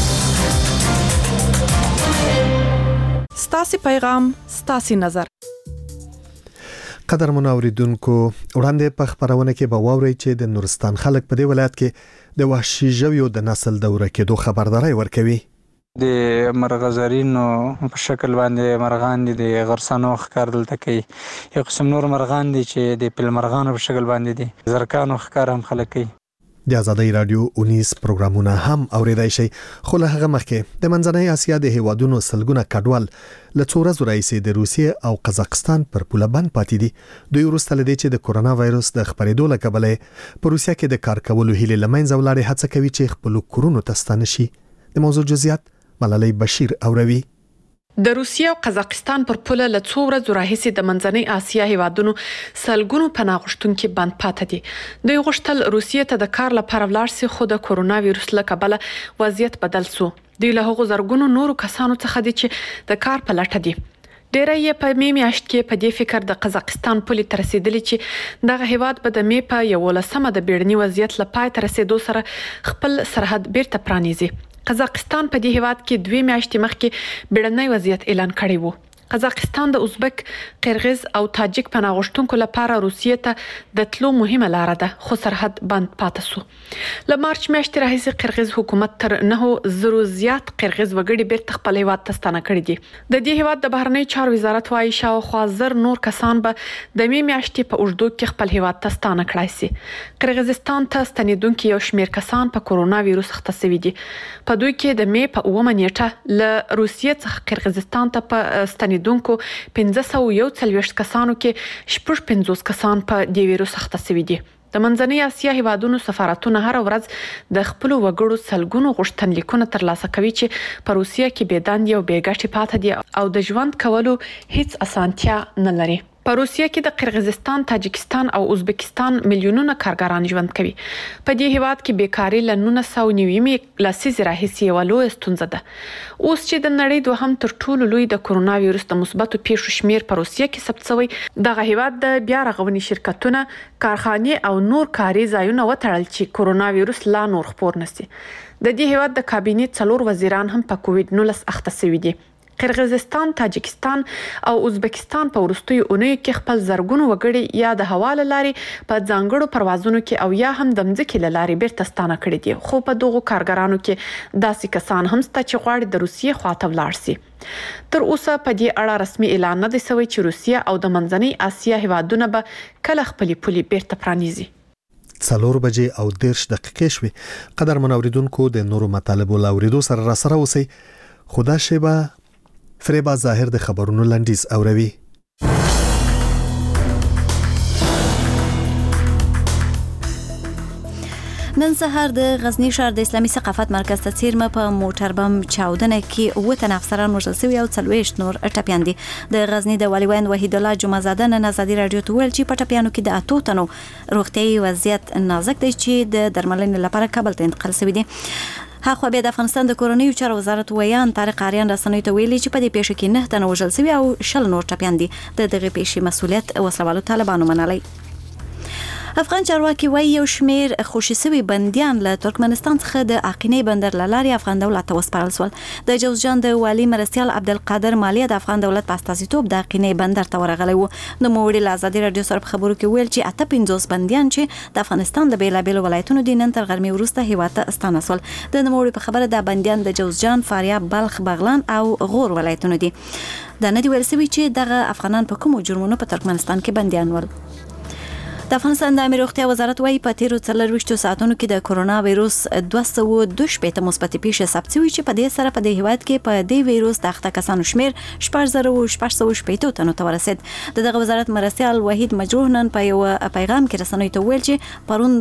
ستاسو پیغام ستاسو نظر قدر منوریدونکو وړاندې په خبرونه کې به واوري چې د نورستان خلک په دې ولایت کې د وحشي ژویو د نسل دوره کېدو خبرداري ورکوي د مرغزرینو په شکل باندې مرغان دي د غرسانو ښکار دلته کوي یو قسم نور مرغان دي چې د پلمرغانو په شکل باندې دي زرکانو ښکار هم خلک کوي د آزادۍ رادیو 19 پروګرامونه هم اوریدای شي خو له هغه مخکې د منځنۍ اسیا د هیوادونو سلګونه کډوال له څو ورځې راهیسې د روسیې او قزاقستان پر پوله بند پاتې دي دوی وروسته لدې چې د کورونا وایروس د خپرېدو له کبله په روسیه کې د کار کولو هیلې له منځه ولاړې هڅه کوي چې خپل کورونو ته ستانه شي د موضوع جزئیات ملالۍ بشیر اوروي د روسیې او قزاقستان پر پوله له څو ورځې راهیسې د منځنۍ اسیا هیوادونو سلګونو پناه غوښتونکي بند پاتې دي دوی غوښتل روسیې ته د کار لپاره ولاړ شي خو د کورونا وایروس له کبله وضعیت بدل شو دوی له هغو زرګونو نورو کسانو څخه دي چې د کار په لټه دي ډیره یې په می میاشت کې په دې فکر د قزاقستان پولې تر رسیدلی چې دغه هیواد به د می په 11مه د بیړني وضعیت لپاره تر رسیدو سره خپل سرحد بیرته پرانیزي قزاقستان په دې هیواد کې 2 میاشتې مخکې بیړنی وضعیت اعلان کړی وو قزاقستان د ازبک، قرغیز او تاجک پناه غوښتونکو لپاره روسیې ته د تلو مهمه لار ده خو سرحد بند پاتې شو له مارچ میاشتې راهیسې قرغیز حکومت تر 9,000 زیات قرغیز وګړي بیرته خپل هیواد ته ستانه کړي دي د دې هیواد د بهرنی چارو وزارت وايي شاوخوا 1000 نور کسان به د می میاشتې په اوږدو کې خپل هیواد ته ستانه کړای شي قرغیزستان ته ستنیدونکي یو شمیر کسان په کورونا وایروس اخته شوي دي په دوی کې د می په 9 نیټه له روسیې څخه قرغیزستان ته په دونکو 541 کسانو کې 50 کسان په دې وایروس اخته شوي دي د منځنۍ اسیا هیوادونو سفارتونه هر ورځ د خپل وګړو سلګونو غوښتنلیکونه ترلاسه کوي چې په روسیه کې بېدندې او بېګټې پاتې دي او د ژوند کولو هیڅ اسانتیا نه لري. په روسیه کې د قرغیزستان، تاجکستان او ازبکستان میلیونونه کارګران ژوند کوي. په دې هیواد کې بیکاری له 1990 لسیزې راهیسې یوه لویه ستونزه ده. اوس چې د نړۍ دوهم تر ټولو لوی د کرونا ویروس د مثبتو پیښو شمیر په روسیه کې ثبت شوی، دغه هیواد د بیا رغونې شرکتونه، کارخانې او نور کاري ځایونه وتړل چې کرونا ویروس لا نور خپور نشي. د دې هیواد د کابینې 4 وزیران هم په کووډ 19 اخته شوي دي. قرغیزستان، تاجکستان او ازبکستان په وروستیو اونیو کې خپل زرګونو وګړي یا د هوا له لارې په ځانګړو پروازونو کې او یا هم د مځکې له لارې بیرته ستانه کړي دي. خو په دغو کارګرانو کې داسې کسان هم شته چې غواړي د روسیې خواته ولاړ شي. تر اوسه په دې اړه رسمي اعلان نه دی شوی چې روسیه او د منځنۍ اسیا هیوادونه به کله خپلې پولې بیرته پرانیزي. 4 بجې او 10 دقیقې شوې. قدرمن اوریدونکو د نورو مطالبو لاوریدو سره اوسئ. خدا شیبه فریبا ظاهر د خبرونو لنډیز اوروي. نن سهار د غزنی ښار د اسلامي ثقافت مرکز ته څیرمه په موټر بم چاودنه کې 9 تن افسران وژل شوي او 40 نور ټپیان دي. د غزنی د والیوان وحید الله جمعزاده نن ازادي رادیو ته ویل چې په ټپیانو کې د 8 تنو روغتیايي وضعیت نازک دی چې د درملنې لپاره کابل ته انتقال شوي دي. هغه بیا د افغانستان د کورنیو چارو وزارت ویان طارق آریان رسنیو ته ویلي چې په دې پیښه کې 9 تنه وژل شوي او 20 نور ټپیان دي. د دغه پیښې مسؤلیت وسلوالو طالبانو منلی. افغان چارواکي وایي یو شمیر خوشي شوي بندیان له ترکمنستان څخه د اقینې بندر له لارې افغان دولت ته وسپارل شول. د جوزجان د والي مرستیال عبدالقادر مالیه د افغان دولت په استازیتوب د اقینې بندر ته ورغلی و. نوموړي له ازادي رادیو سره په خبرو کې ویل چې 58 بندیان چې د افغانستان د بیلابیلو ولایتونو دي نن تر غرمې وروسته هیواد ته ستانه شول. د نوموړي په خبره د بندیان د جوزجان، فاریاب، بلخ، بغلان او غور ولایتونو دي. دا نه دی ویل شوي چې دغه افغانان په کومو جرمونو په ترکمنستان کې بندیان ول. د افغانستان د امیر روغتیا وزارت وايي په تیرو 24 ساعتونو کې د کرونا وایروس 202 مثبتې پیښې ثبت شوي چې په دې سره په دې هیواد کې په دې وایروس د اخته کسانو شمیر 4660 تنو ته ورسید. دغه وزارت مرستیال وحید مجروح نن په یو پیغام کې رسنیو ته ویل چې پرون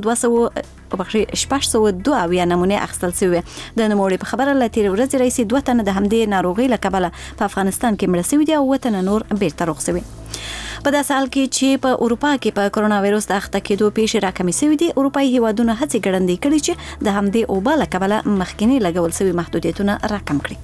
602 نمونه اخیستل شوی. د نوموړي په خبره له تیر ورځې راځي 2 تنه د همدې ناروغي له کبله په افغانستان کې مړ شوي دي او 2 تنه نور بیرته روغ شوي. په داسې حال کې چې په اروپا کې په کرونا وایروس د اخته کېدو پیښې راکمې شوي دي، اروپایي هیوادونه هڅې ګړندۍ کړي چې د همدې اوبه له کبله مخکینی لګول شوي محدودیتونه راکم کړي.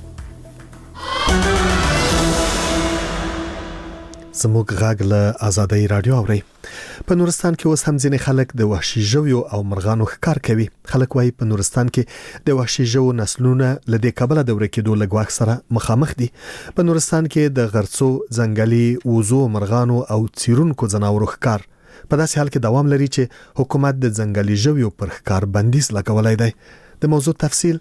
زموږ غږ له آزادۍ رادیو اوري. په نورستان کې اوس هم ځینې خلک د وحشي ژویو او مرغانو ښکار کوي. خلک وايي په نورستان کې د وحشي ژویو نسلونه له دې کبله د ورکېدو له ګواښ سره مخامخ دي. په نورستان کې د غرڅو، ځنګلي وزو، مرغانو او څیرونکو ځناورو ښکار په داسې حال کې دوام لري چې حکومت د ځنګلي ژویو پر ښکار بندیز لګولی دی. د موضوع تفصیل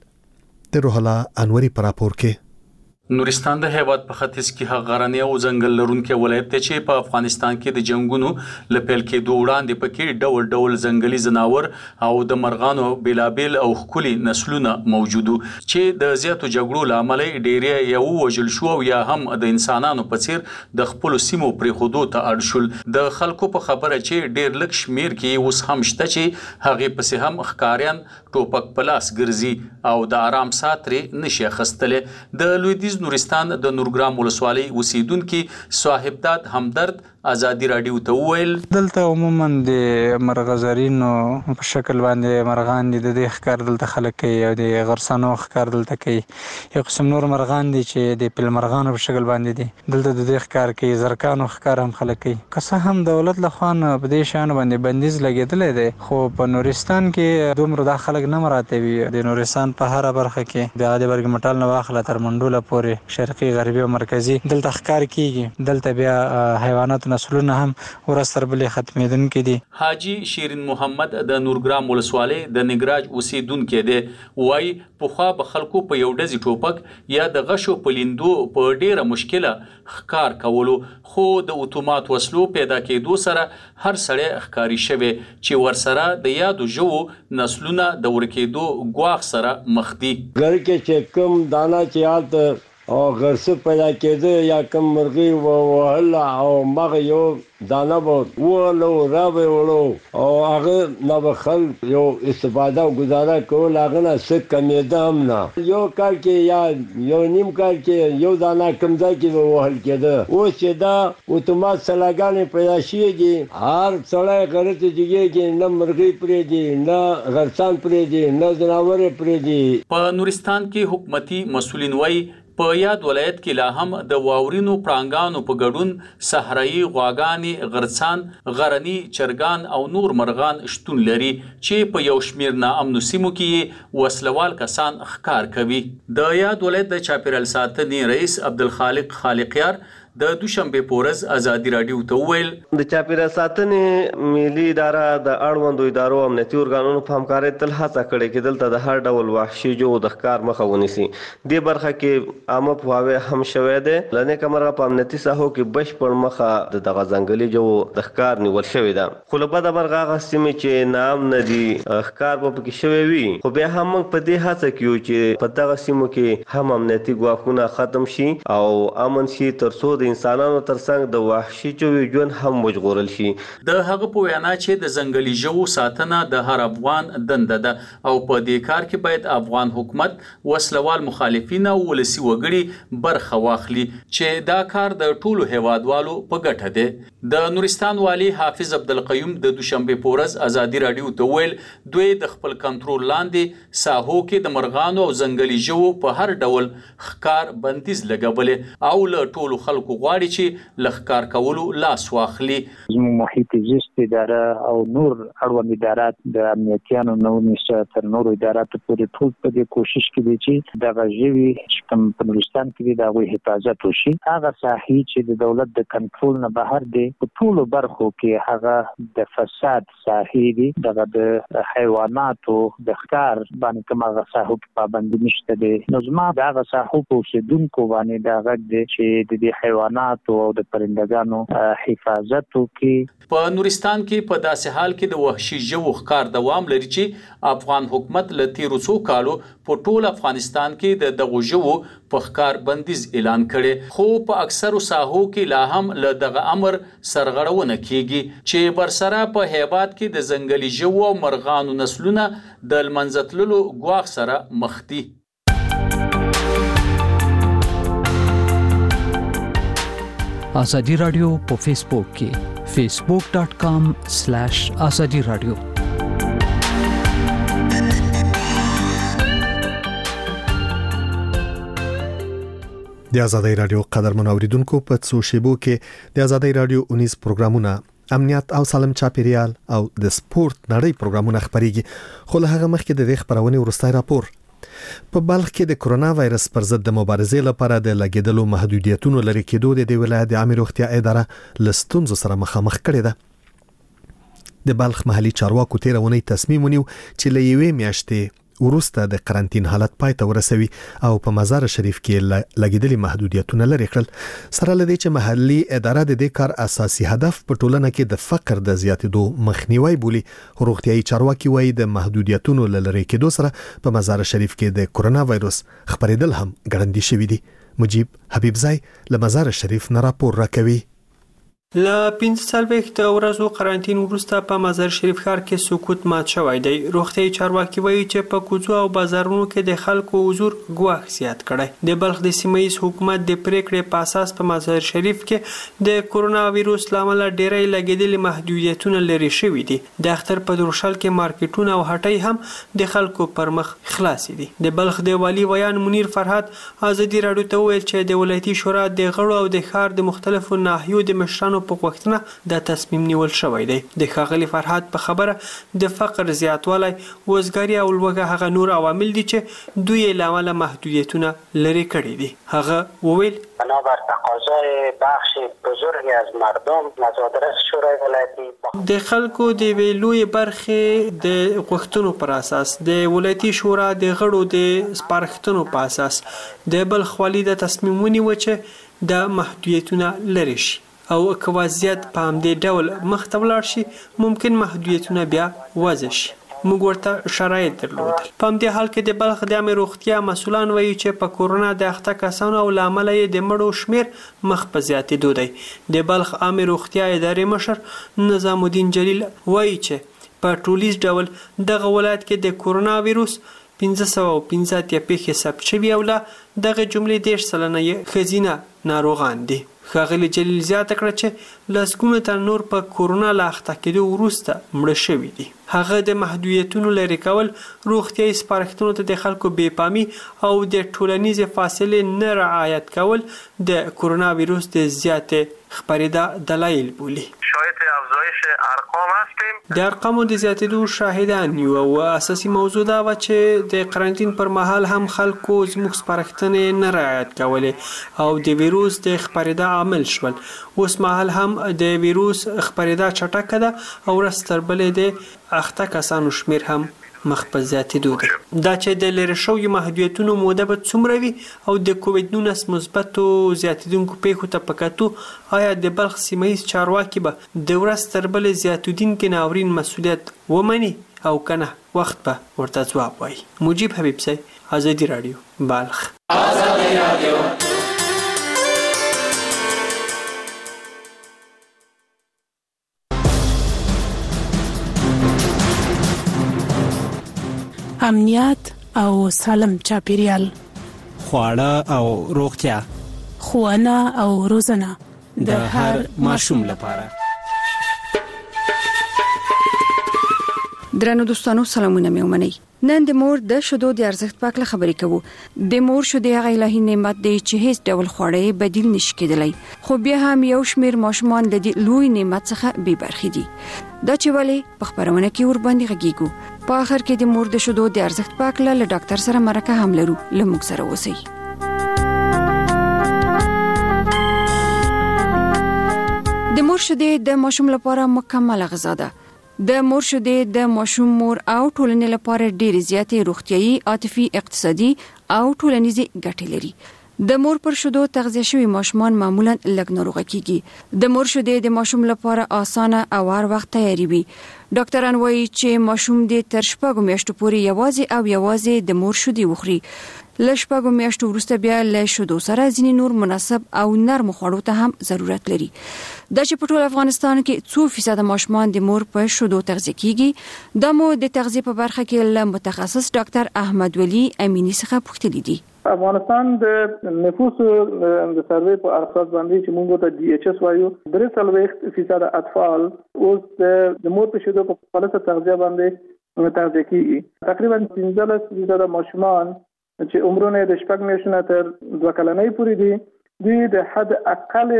د روح الله انوري په راپور کې. نورستان د هیواد په ختیځ کې هغه غرنی او ځنګل لرونکي ولایت دی چې په افغانستان کې د جنگونو له پیل کېدو وړاندې پکې ډول ډول ځنګلي ځناور او د مرغانو بیلابیل او ښکلي نسلونه موجودو چې د زیاتو جګړو له امله ډېری یا وژل شو او یا هم د انسانانو په څیر د خپل سیمو پرېښودو ته اړ شول. د خلکو په خبره چې ډېر لږ شمیر کې اوس هم شته چې هغې پسې هم ښکاریان ټوپک په لاس ګرځي او د آرام ساه ترې نشي اخیستلی. د لویدیځ نورستان د نورګرام ولسوالۍ اوسیدونکي صاحبداد همدرد ازادي رادیو ته وویل دلته عموما د مرغزرینو په شکل باندې مرغان دي، د دې ښکار دلته خلک کوي او د غرسانو ښکار دلته کوي. یو قسم نور مرغان دي چې د پیل مرغانو په شکل باندې دي، دلته د دې ښکار کوي. زرکانو ښکار هم خلک کوي. که څه هم دولت له خوا په دې شیانو باندې بندیز لګېدلی دی، خو په نورستان کې دومره دا خلک نه مراعتوي. د نورستان په هره برخه کې د عادبرګ مټال نه واخله تر منډوله پورې شرقي، غربي او مرکزي دلته ښکار کیږي. دلته بیا حیوانات نسلونه هم ورځ تر بلې ختمېدونکي دي. حاجي شیرین محمد د نورګرام ولسوالۍ د نګراج اوسیدونکی دی. وایي پخوا به خلکو په یو ډزې ټوپک یا د غشو په لیندو په ډېره مشکله ښکار کولو، خو د اتومات وسلو پیدا کېدو سره هر سړی ښکاري شوی چې ورسره د یادو ژوو نسلونه د ورکېدو ګواښ سره مخ دي. घर کې چې کوم دانا چې هلته او غرسه پیدا کېده یا کم مرغي وهل او مغه یو دانه به ولو رابه ولو او هغه نه بخل یو استفاده او گزاره کول هغه نه څه کمیده هم نه یو کال کې یا یو نیم کال کې یو دانه کم ځای کې وهل کېده اوس چې دا اتومات سلاګانې پیدا شوي دي هر سړی غره ته جګېږي نه مرغي پرېږدي نه غرسان پرېږدي نه ځناور پرېږدي. په نورستان کې حکومتي مسؤلین وایي په یاد ولایت کې لا هم د واورینو پړانګانو په ګډون صحرایي غواګانې، غرڅان، غرني چرګان او نور مرغان شتون لري چې په یو شمیر ناامنو سیمو کې وسلوال کسان ښکار کوي. د یاد ولایت د چاپیریال ساتنې رئیس عبدالخالق خالقیار د دوشنبه پورز ازادي رادیو ته ویل د چاپیریال ساتنې ملي اداره د اړوندو ادارو امنیتي ارګانونو په همکارۍ تل هڅه کړې چې دلته د هر ډول وحشي ژوو د ښکار مخه ونیسي. دې برخه کې عامه پوهاوی هم شوی دی. له نیکه مرغه په امنیتي ساحو کې بشپړ مخه د دغه ځنګلي ژوو د ښکار نیول شوی ده. خو له بده مرغه هغه سیمې چې ناامنه دي ښکار به پکې شوی وي، خو بیا هم موږ په دې هڅه کې یو چې په دغه سیمو کې هم امنیتي ګواښونه ختم شي او امن شي تر څو د انسانانو ترڅنګ د وحشي ژوو ژوند هم وژغورل شي. د هغه په وینا چې د ځنګلي ژوو ساتنه د هر افغان دنده ده او په دې کار کې باید افغان حکومت، وسلوال مخالفین او ولسي وګړي برخه واخلي چې دا کار د ټولو هیوادوالو په ګټه دی. د نورستان والی حافظ عبدالقیوم د دوشنبه پورز ازادي رادیو ته ویل دوی د خپل کنټرول لاندې ساحو کې د مرغانو او ځنګلي ژوو په هر ډول ښکار بندیز لګولې او له ټولو خلکو غواړي چې لخکار کولو لاس واخلي. زموږ محیط زیست اداره او نور اړوند ادارات د امنیتیانو نو نشه تر نور اداراتو پورې ټول په دې کوشش کوي چې د غژوي کوم په نورستان کې د هغه حفاظت وشي. هغه ساحې چې د دولت د کنټرول نه بهر دي په ټولو برخو کې هغه د فساد ساحې دي، د حیواناتو د ښکار باندې کوم هغه ساحو کې پابندي نشته دي. نو زما د هغه ساحو په اوسېدونکو باندې دا غږ دی چې د دې حیوانات او د پرندګانو حفاظت وکړي. په نورستان کې په داسې حال کې د وحشي ژوو ښکار دوام لري چې افغان حکومت له تیرو څو کالو په ټول افغانستان کې د دغو ژوو په ښکار بندیز اعلان کړي، خو په اکثرو ساحو کې لا هم له دغه امر سرغړونه کیږي چې برسره په هیواد کې د ځنګلي ژوو او مرغانو نسلونه د لمنځه تللو ګواښ سره مخ دي. آزادی رادیو په فیسبوک کې facebook.com/azadi radio. د آزادی رادیو قدرمن اوریدونکو په څو شیبو کې د آزادی رادیو 19 پروګرامونه، امنیت او سالم چاپیریال او د سپورت نړۍ پروګرامونه خبريږي. خو له هغه مخکې د دې خبرونه ورستای راپور. په بلخ کې د کرونا وایرس پر ضد د مبارزې لپاره د لګیدلو محدودیتونو لري کېدو د ولایت عامه روغتیا اداره لستونزو سره مخامخ کړي ده. د بلخ محلي چارواکو تیر ونی تصمیم ونیو چې له یوې میاشتې وروسته د قرنټین حالت پای ته ورسوي او په مزار شریف کې لګیدلي محدودیتونه لري کړل. سره لدی چې محلي اداره د دې کار اساسي هدف په ټولنه کې د فقر د زیاتېدو مخنیوي بولي. روغتيایي چارواکي وایي د محدودیتونو لری کېدو سره په مزار شریف کې د کرونا وایرس خبرېدل هم ګړندې شوې دي. مجيب حبیبزای له مزار شریف نه راپور راکوي. له 45 ورځو قرنټین وروسته په مزار شریف ښار کې سکوت مات شوی دی. روغتیایي چارواکي وایي چې په کوڅو او بازارونو کې د خلکو حضور ګواښ زیات کړی. د بلخ د سیمه ییز حکومت د پریکړې په اساس په مزار شریف کې د کرونا وایرس لامل ډېری لګیدلي محدودیتونه لري شوي دي. د اختر په درشل کې مارکیټونه او هټۍ هم د خلکو پر مخ خلاص دي. د بلخ د والی ویان منیر فرهاد آزادي رادیو ته ویل چې د ولایتي شورا د غړو او د ښار د مختلفو ناحیو د مشرانو په وختونه د تصمیم نیول شوی دی. د ښاغلي فرهاد په خبره د فقر زیاتوالی، وزګاري او لوږه هغه نور عوامل دي چې دوی لامل محدودیتونه لري کړي دي. هغه وویل بنابر تقاضای بخش بزرگی از مردم مصادره شورای ولایتی د خلکو د ویلوی برخه د غوښتنو پر اساس د ولایتي شورا د غړو د سپارښتنو په اساس د بلخ والی د تصمیم ونیو چې د محدودیتونه لري شي او که وضعیت په همدې ډول مخ ته ولاړ شي ممکن محدودیتونه بیا وضع شي. موږ ورته شرایط درلودل. په همدې حال کې د بلخ د عامه روغتیا مسؤلان وایي چې په کورونا د اخته کسانو او له امله یې د مړو شمیر مخ په زیاتېدو دی. د بلخ عامه روغتیا ادارې مشر نظام الدین جلیل وایي چې په ټولیز ډول دغه ولایت کې د کورونا ویروس 515 پیښې ثبت شوي او له دغه جملې 10% یې ښځینه ناروغان دي. ښاغلي جلیل زیاته کړه چې لسګونه تن نور په کورونا له اخته کېدو وروسته مړه شوي دي. هغه د محدودیتونو لرې کول، روغتیایي سپارښتنو ته د خلکو بې پامي او د ټولنیزې فاصلې نه رعایت کول د کورونا ویروس د زیاتې خپرېدا دلایل بولي. شاهد افزایش ارقام هستیم. د ارقامو د زیاتېدو شاهدان یو او اساسي موضوع دا و چې د قرنطین پر مهال هم خلکو زموږ سپارښتنې نه رعایت کولې او د ویروس د خپرېدا عامل شول. اوس مهال هم د ویروس خپرېدا چټکه ده او ورځ تر بلې د اخته کسانو شمیر هم مخ په زیاتېدو دی. دا چې د لرې شویو محدودیتونو موده به څومره وي او د کووډ 19 مثبتو زیاتېدونکو پیښو ته په کتو آیا د بلخ سیمه ییز چارواکي به د ورځ تر بلې زیاتېدونکي ناورین مسؤلیت ومني او کنه وخت به ورته ځواب وایي. مجیب حبیبزی، آزادي رادیو، بلخ. آزادي رادیو. امنیت او سالم چاپیریال، خواړه او روغتیا، ښوونه او روزنه د هر ماشوم لپاره. درنو دوستانو، سلامونه مې ومنئ. نن د مور د شیدو د ارزښت په اړه خبرې کوو. د مور شیدې هغه الهي نعمت دی چې هیڅ ډول خوړې بدیل نشي کېدلی، خو بیا هم یو شمیر ماشومان د دې لوی نعمت څخه بې برخې دي. دا چې ولې په خبرونه کې ور باندې غږیږو. په اخر کې د مور د شیدو د ارزښت په اړه له ډاکټر سره مرکه هم لرو. لموږ سره اوسئ. د مور شیدې د ماشوم لپاره مکمل غذا ده. د مور شیدې د ماشوم، مور او ټولنې لپاره ډېر زیاتې روغتیايي، عاطفي، اقتصادي او ټولنیزې ګټې لري. د مور پر شیدو تغذیه شوي ماشومان معمولا لږ ناروغه کیږي. د مور شیدې د ماشوم لپاره اسانه او هر وخت تیاری وي. ډاکټران وایي چې ماشوم د تر 6 میاشتو پورې یوازې د مور شیدې وخوري. له 6 میاشتو وروسته بیا له شیدو سره ځینې نور مناسب او نرم خوړو ته هم ضرورت لري. دا چې په ټول افغانستان کې 2% ماشومان د مور په شیدو تغذیه کیږي. دا مو د تغذیه په برخه کې له متخصص ډاکټر احمد ولی امینی څخه پوښتنه دي. افغانستان د نفوس د سروې په اساس باندې چې موږ ته ډي ایچ اس وایو 43% اطفال اوس د مور په شیدو په غلطه تغذیه باندې تغذیه کیږي. تقریبا 15% ماشومان چې عمرونه د 6 میاشتو نه تر 2 کلنۍ پورې دي، دوی د حد اقل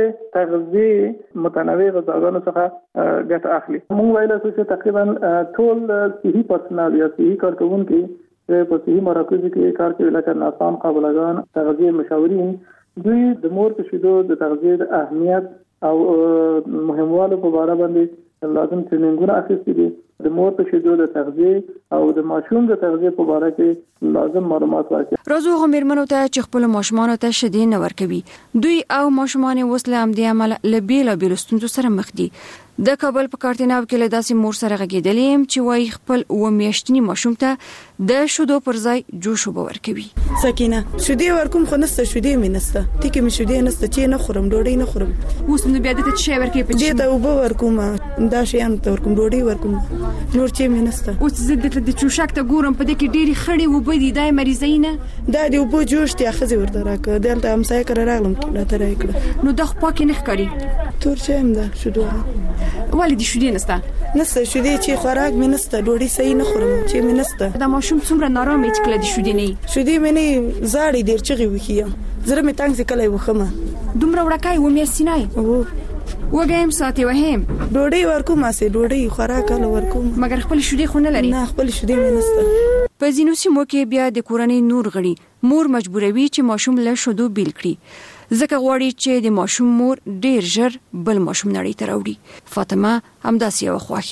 تغذیه متنوع غذاګانو څخه ګټه اخلي. موږ ویل چې تقریبا ټول صحي پرسنل یا صحي کارکونکي په صحي مراکزو کې کار کوي، لکه ناسام قابلګان، تغذیه مشاورین، دوی د مور په شیدو د تغذیه د اهمیت او مهموالي په اړه باندې لازم ټریننګونه اخیستي دي. د مور په شیدو د تغذیه او د ماشوم د تغذیه په اړه کې لازم معلومات ورکړي. راځو غومرمنو ته چې خپل ماشومان ته شیدې نه ورکوي. دوی او ماشومان وسله هم د عمل لبیل ستونزو سره مخ دي. د کابل په کارتیناو کې له داسې مور سره غږیدلې چې وایي خپل 2 میاشتنی ماشوم ته د شیدو پر ځای جوش وب ورکوي. سکینه شیدې ورکوم خو نسته، شیدې مې نسته، ټیکې مې شیدې نسته، چې نه خورم، ډوډۍ نه خورم. اوس نو بیا د ته شی ورکې په دې ته وب ورکوم، دا شیان ته ورکوم، ډوډۍ ورکوم، نور چې مې نسته. اوس زه د چوشک ته ګورم په دې کې ډېری خړې وب دي، دای مریضینه دا دی وب جوش ته خزي ورته راکړه، دلته هم سای کړه راغلم دا ته راکړه. نو د خپل کې نه ښکاری تور چم ده شیدو ولی دي شیدې نسته شیدې چې خوراک مې نسته، ډوډۍ صحیح نه خورم چې مې نسته. دا ماشوم څومره نارامه چې کله دي شیدې نه شیدې مې نه زاړې ډېر چغې وکیا، زره مې تنګ ځکلای وخمه دومره وړکای و مې سینای وګایم ساتي وهم ډوډۍ ورکوم، اسې ډوډۍ خوراک له ورکوم، مګر خپل شیدې خو نه لري. نه خپل شیدې مې نسته. په ځینو سیمو کې بیا د کورنۍ نور غړي مور مجبوروي چې ماشوم له شیدو بیل کړي، ځکه غواړي چې د ماشوم مور ډیر ژر بل ماشوم نړۍ ته راوړي. فاطمه همداسې یو خواخې ده.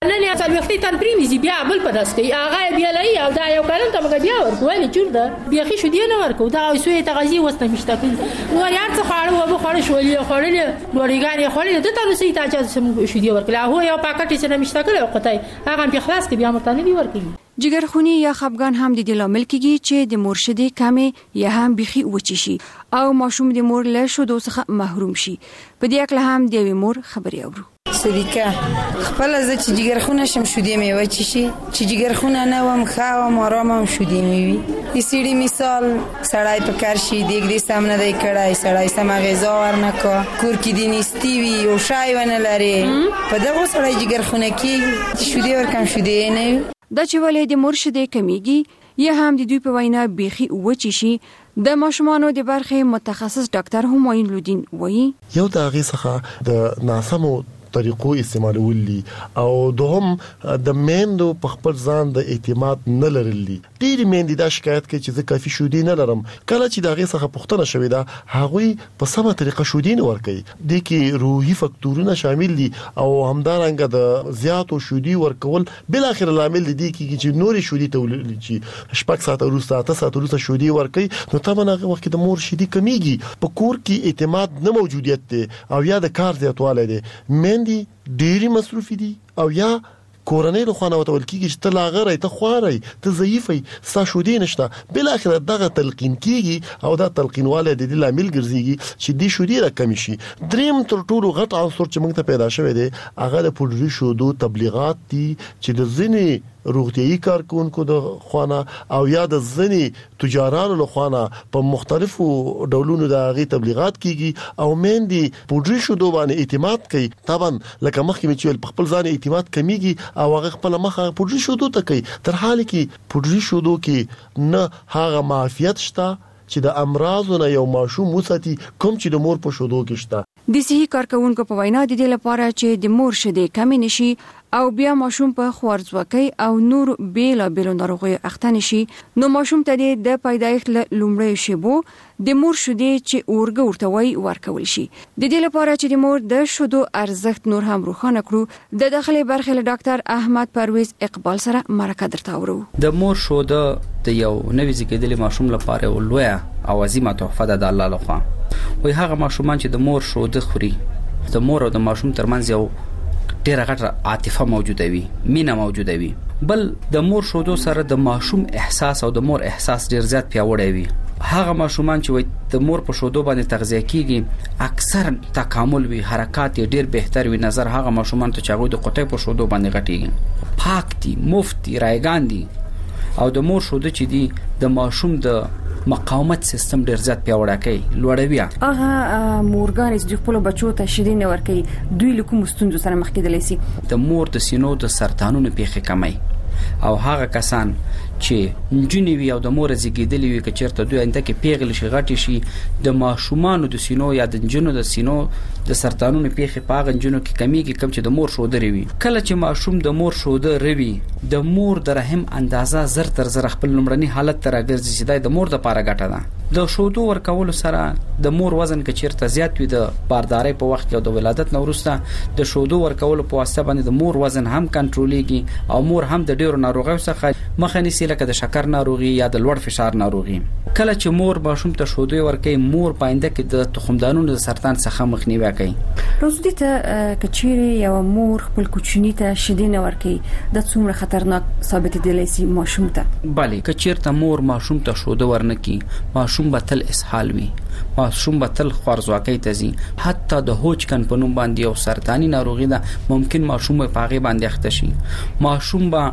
نن یې څلوېښتې تن پرېوځي بیا بل په داس کوي هغه یې بیا لایي او دا یو کلن ته موږ بیا ورکو ولې چور ده بیخي شیدې نه ورکو دا سوی تغذیې اوس نه مشته کوي نور یې هر څه خواړه وبه خوړه شولې خوړلې ډوډۍ خوړلې دته نو سي ته چې شیدې ورکړي هغه یو پاکټ یې نه مشته کړي او قطعي هغه په خلاص کې بیا مرتانه دی ورکړي. جګرخونی یا خپګان هم د دې لامل کېږي چې د مور شیدې کمې یا هم بيخي وچی شي او ماشوم د مور له شیدو څخه محروم شي. په دې اړه هم د مور خبرې اورو. صدیقه خپل ز چې جګرخونه شم شودې مې وچی شي چې جګرخونه نه وم خاوم آرام هم شودې مې وي. یسړي مثال سړای په کار شي دیګ دې سامنے دای کړای سړای سم غذا ورنکو کور کې دي نيستي وي او شای ونه لري په دغه سړای جګرخونه کې شودې ورکم شودې نه دا چې ولې د مور شیدې کمیږي یا هم د دوی په وینا بيخي وچی شي د ماشومانو د برخې متخصص ډاکټر همایون لودین وایي یو د هغه څخه د ناسمو طریقو استعمالول دي او دوهم د میندو په خپل ځان د اعتماد نه لرلي. ډېری میندې دا شکایت کوي چې زه کافي شودې نه لرم. کله چې دا غي څخه پوښتنه شوې ده هغه په سمه طریقه شودې نه ورکوي. د کې روحي فاکتورونه شامل دي او همدارنګه د زیاتو شودې ورکول بل اخر لامل دي چې نورې شودې تولید شي. شپږ ساعت وروسته 8 ساعت وروسته شودې ورکوي نو تمنه وخت د مور شیدې کمیږي. په کور کې اعتماد نه موجودیت دی او یا د کار زیاتواله دی. دي ډېری مصروفي دي او یا کورنۍ له خوانه وتول کیږي چې ته لاغره ته خواري ته ضعیفي ستا شودې نشته بل اخر دغه تلقین کیږي او دا تلقینواله د دې لامل ګرځيږي چې د شودې رقم شي. دریم تر ټولو غټ عنصر چې موږ ته پیدا شوی دی هغه د پوډري شودو تبلیغات دي چې د ځینې روغتيایي کارکونکو د خوانه او یا د ځینې تجارانو له خوانه په مختلفو ډولونو د غي تبلیغات کیږي او مندي پوډري شودو باندې اعتماد کوي. طبعا لکه مخکې چې په خپل ځان اعتماد کمیږي او هغه خپل مخه پوډري شودو ته کوي تر حال کې پوډري شودو کې نه هغه معافیت شته چې د امراضونو نه یو ماشوم وساتي کوم چې د مور په شودو کې شته. د صحي کارکونکو په وینا د دې لپاره چې د مور شیدې کمې نشي او بیا ماشوم په خوارځواکۍ او نور بیل ناروغیو اخته نشي نو ماشوم ته د پیدایښت لومړی شیبو د مور شیدې چې اورګه ورته وای ورکول شي. د دې لپاره چې د مور د شیدو ارزښت نور هم روښانه کړو د داخلي برخې له ډاکټر احمد پرویز اقبال سره مرکه درته ورو. د مور شیده د یو نوې زیږیدلي ماشوم لپاره ولوي او عظیمه تحفه ده د الله لخوا. وای هغه ماشومان چې د مور شیده خوري د مور او د ماشوم ترمنځ یو ډیره غټه عاطفه موجوده وي مینه موجوده وي. بل د مور شیدو سره د ماشوم احساس او د مور احساس ډیر زیات پیاوړی وي. هغه ماشومان چې د مور په شیدو باندې تغذیه کیږي اکثر تکامل وي حرکات ډیر بهتر وي نظر هغه ماشومان ته چې هغه د قطعې په شیدو باندې غټيږي پاک دي مفت دي رایګان دي او د مور شیدو چې دي د ماشوم د مقاومت سیستم ډیر زیات پیاوړی کوي لوړوي. هغه مورګان چې خپل بچو ته شیدې نه ورکوي دوی له کوم ستونزو سره مخ کېدلی شي. د مور د سینو د سرطانونو پیښې کمای او هغه کسان چې نجونې وي او د مور زیږیدلې وي چې چیرته دوی انده کې پیغل شي غټي شي د ماشومان د سینو یا د جنونو د سینو د سرطانونو پیښې پاغ جنونو کې کمیږي کم چې د مور شوده روي. کله چې ماشوم د مور شوده روي د مور د رحم اندازه زر تر زر خپل لمړني حالت تر راګرځي چې د مور د پاره ګټه ده. د شودو ورکول سره د مور وزن کې چیرته زیات وي د باردارۍ په وخت کې او د ولادت نو وروسته د شودو ورکول په واسطه باندې د مور وزن هم کنټرولېږي او مور هم د ډیرو ناروغیو څخه مخه نیسي لکه د شکر ناروغي یا د لوړ فشار ناروغي. کله چې مور ماشوم ته شودو ورکوي مور پاینده کې د تخمدانونو د سرطان څخه مخنیوي کوي. روزدي ته کچيري یو مور خپل کوچنی ته شیدې نه ورکوي د څومره خطرناک ثابت دي لسی ماشوم ته. bali کچیرته مور ماشوم ته شودو ورنکي ماشوم به تل اسهال وي ماشوم به تل خوارځواکۍ ته ځي حتی د هوچکن په نوم باندې او سرطاني ناروغي ده ممکن ماشوم په هغه باندې اخته شي. ماشوم به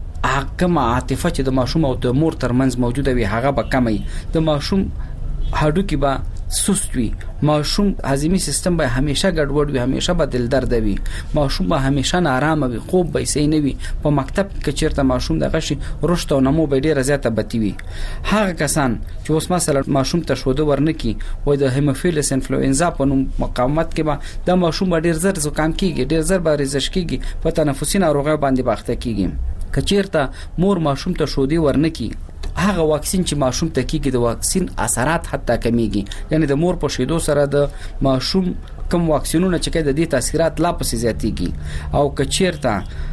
هغه عاطفه چې د ماشوم او د مور ترمنځ موجوده وي هغه به کمي د ماشوم هډو کې به سست وي ماشوم هضمي سیستم به همیشه ګډوډ وي همیشه به دل درد وي ماشوم به همیشه نارام وي خوب به صحیح نه وي په مکتب کې چیرته ماشوم د غشي رشد او نمو به ډیره زیاته بتی وي. هغه کسان چې اوس مثلا ماشوم ته شوده ورنکي وای د هیموفیلس انفلوئنزا په نوم مقاومت کې به د ماشوم ډیر زر زکام کیږي ډیر زر به رزش کیږي په تنفسي ناروغیو باندې باخته کیږي. کچیرته مور ماشوم ته شودي ورنکي هغه واکسین چې ماشوم ته کیږي د واکسین اثرات حتی کمیږي یعنی د مور په شیدو سره د ماشوم کم واکسینونه چې د دې تاثیرات لا پسې زیاتېږي. او کچیرته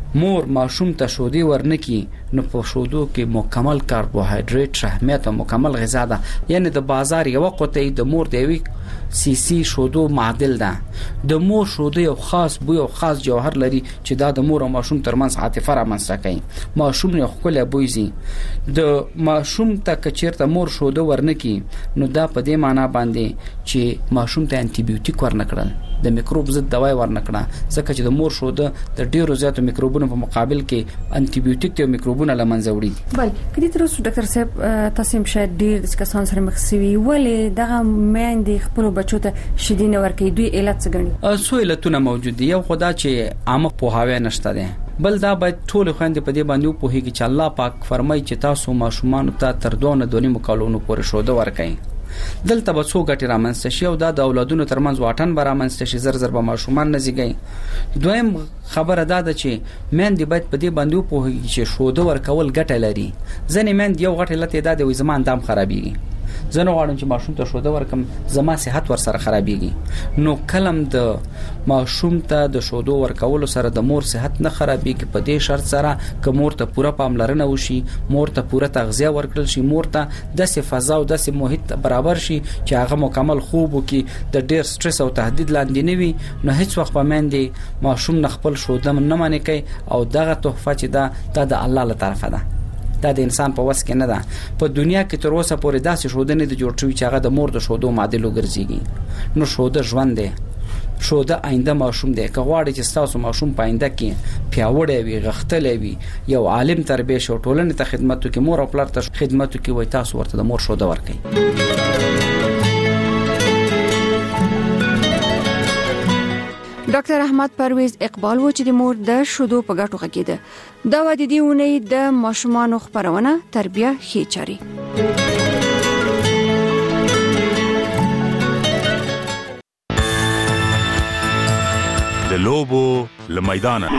مور ماشوم ته شودي ورنکي نو په شودو کې مکمل کاربوهایډریټ رحمیت او مکمل غذا ده. یعنی د بازار یو قطعه د مور دی سی شودو معادل ده. د مور شودو یو خاص بوی او خاص جوهر لري چې دا د مور او ماشوم ترمنځ عاطفه رامنځته کوي. ماشوم نه خپل بوی زی د ماشوم ته کچیرته مور شودو ورنکي نو دا په دې معنی باندې چې ماشوم ته انټي بیوټیک ورنکړل، د میکروب ضد دواي ورنکړه، ځکه چې د مور شوده د ډیرو زیاتو میکروبونو په مقابل کې انټي بیوټیک ته میکروبونه لمنځه وړي. بل کدي تر اوسه ډاکټر صاحب تاسو شاید ډیر د کسان سره مخ سوي ولې دغه مېندې خپل بچو ته شیدینه ورکې دوی علت څه غني؟ سو علتونه موجود دي. یو خدا چې عامه پوهاوی نشته ده، بل دا باید ټول خويندې په دې باندې پوهیږي چې الله پاک فرمایي چې تاسو ماشومان ته تر 2.5 کالونو پورې شوده ورکړئ. دلته به څو ګټې رامنځته شي او دا د اولادونو ترمنځ واټن به رامنځته شي، زر به ماشومان نه زیږي. دویم خبره دا ده چې مېندې باید په دې باندې پوهیږي چې شوده ورکول ګټه لري. ځنې مېندې یو غټه لته دا د زمان دام خرابېږي، زنه غواړم چې ماشوم ته شوده ورکم زما صحت ور سره خرابېږي. نو کلم د ماشوم ته د شوده ورکول سره د مور صحت نه خرابېږي، په دې شرط سره چې مور ته پوره پاملرنه وشي، مور ته پوره تغذیه ورکړل شي، مور ته د فضا او د محیط برابر شي چې هغه مکمل خوب وکي، د ډیر سټرس او تهدید لاندې نه وي. نو هیڅ وخت په مېندې ماشوم نه خپل شوده نه مانې کوي او دغه تحفه چې دا د الله له طرفه ده، دا د انسان په وس کې نه ده. په دنیا کې تر اوسه پورې داسې شوده نه د جوړ شوی چې هغه د مور د شودو معادل وګرځيږي. نو شوده ژوند دی، شوده آینده ماشوم دی. که غواړي چې تاسو ماشوم په آینده کې پیاوړی وي، غښتلی وي، یو عالم تربیه شو، ټولنې ته خدمت وکړي، مور او پلار ته خدمت وکړي، وای تاسو ورته د مور شوده ورکړئ. ډاکټر احمد پرویز اقبال و چې د مور د شودو په ګټو غږیده. دا د دې ونې د ماشومانو خبرونه تربیه ښې چاري. د لوبو لمیدانه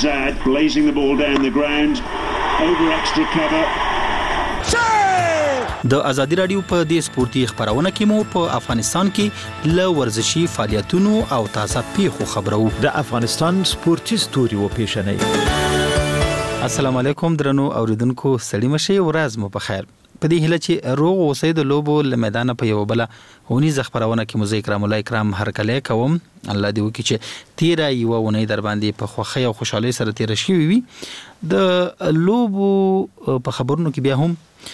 د ازادي رادیو په دې سپورتي خبرونه کې مو په افغانستان کې ل ورزشي فعالیتونو او تازه پیښو خبرو. د افغانستان سپورتي ستوري و پیښنې. السلام علیکم درنو اوریدونکو، سړی مشه ورځ مو په خیر. په دې هله چې روغ اوسئ د لوبو لمیدان په یو بل ونی خبرونه کې مو کرام الله کرام هر کله کوم. الله دې وکړي چې تیرا یو ونی در باندې په خوخه او خوشاله سره تیر شي وي. د لوبو په خبرونو کې بیا هم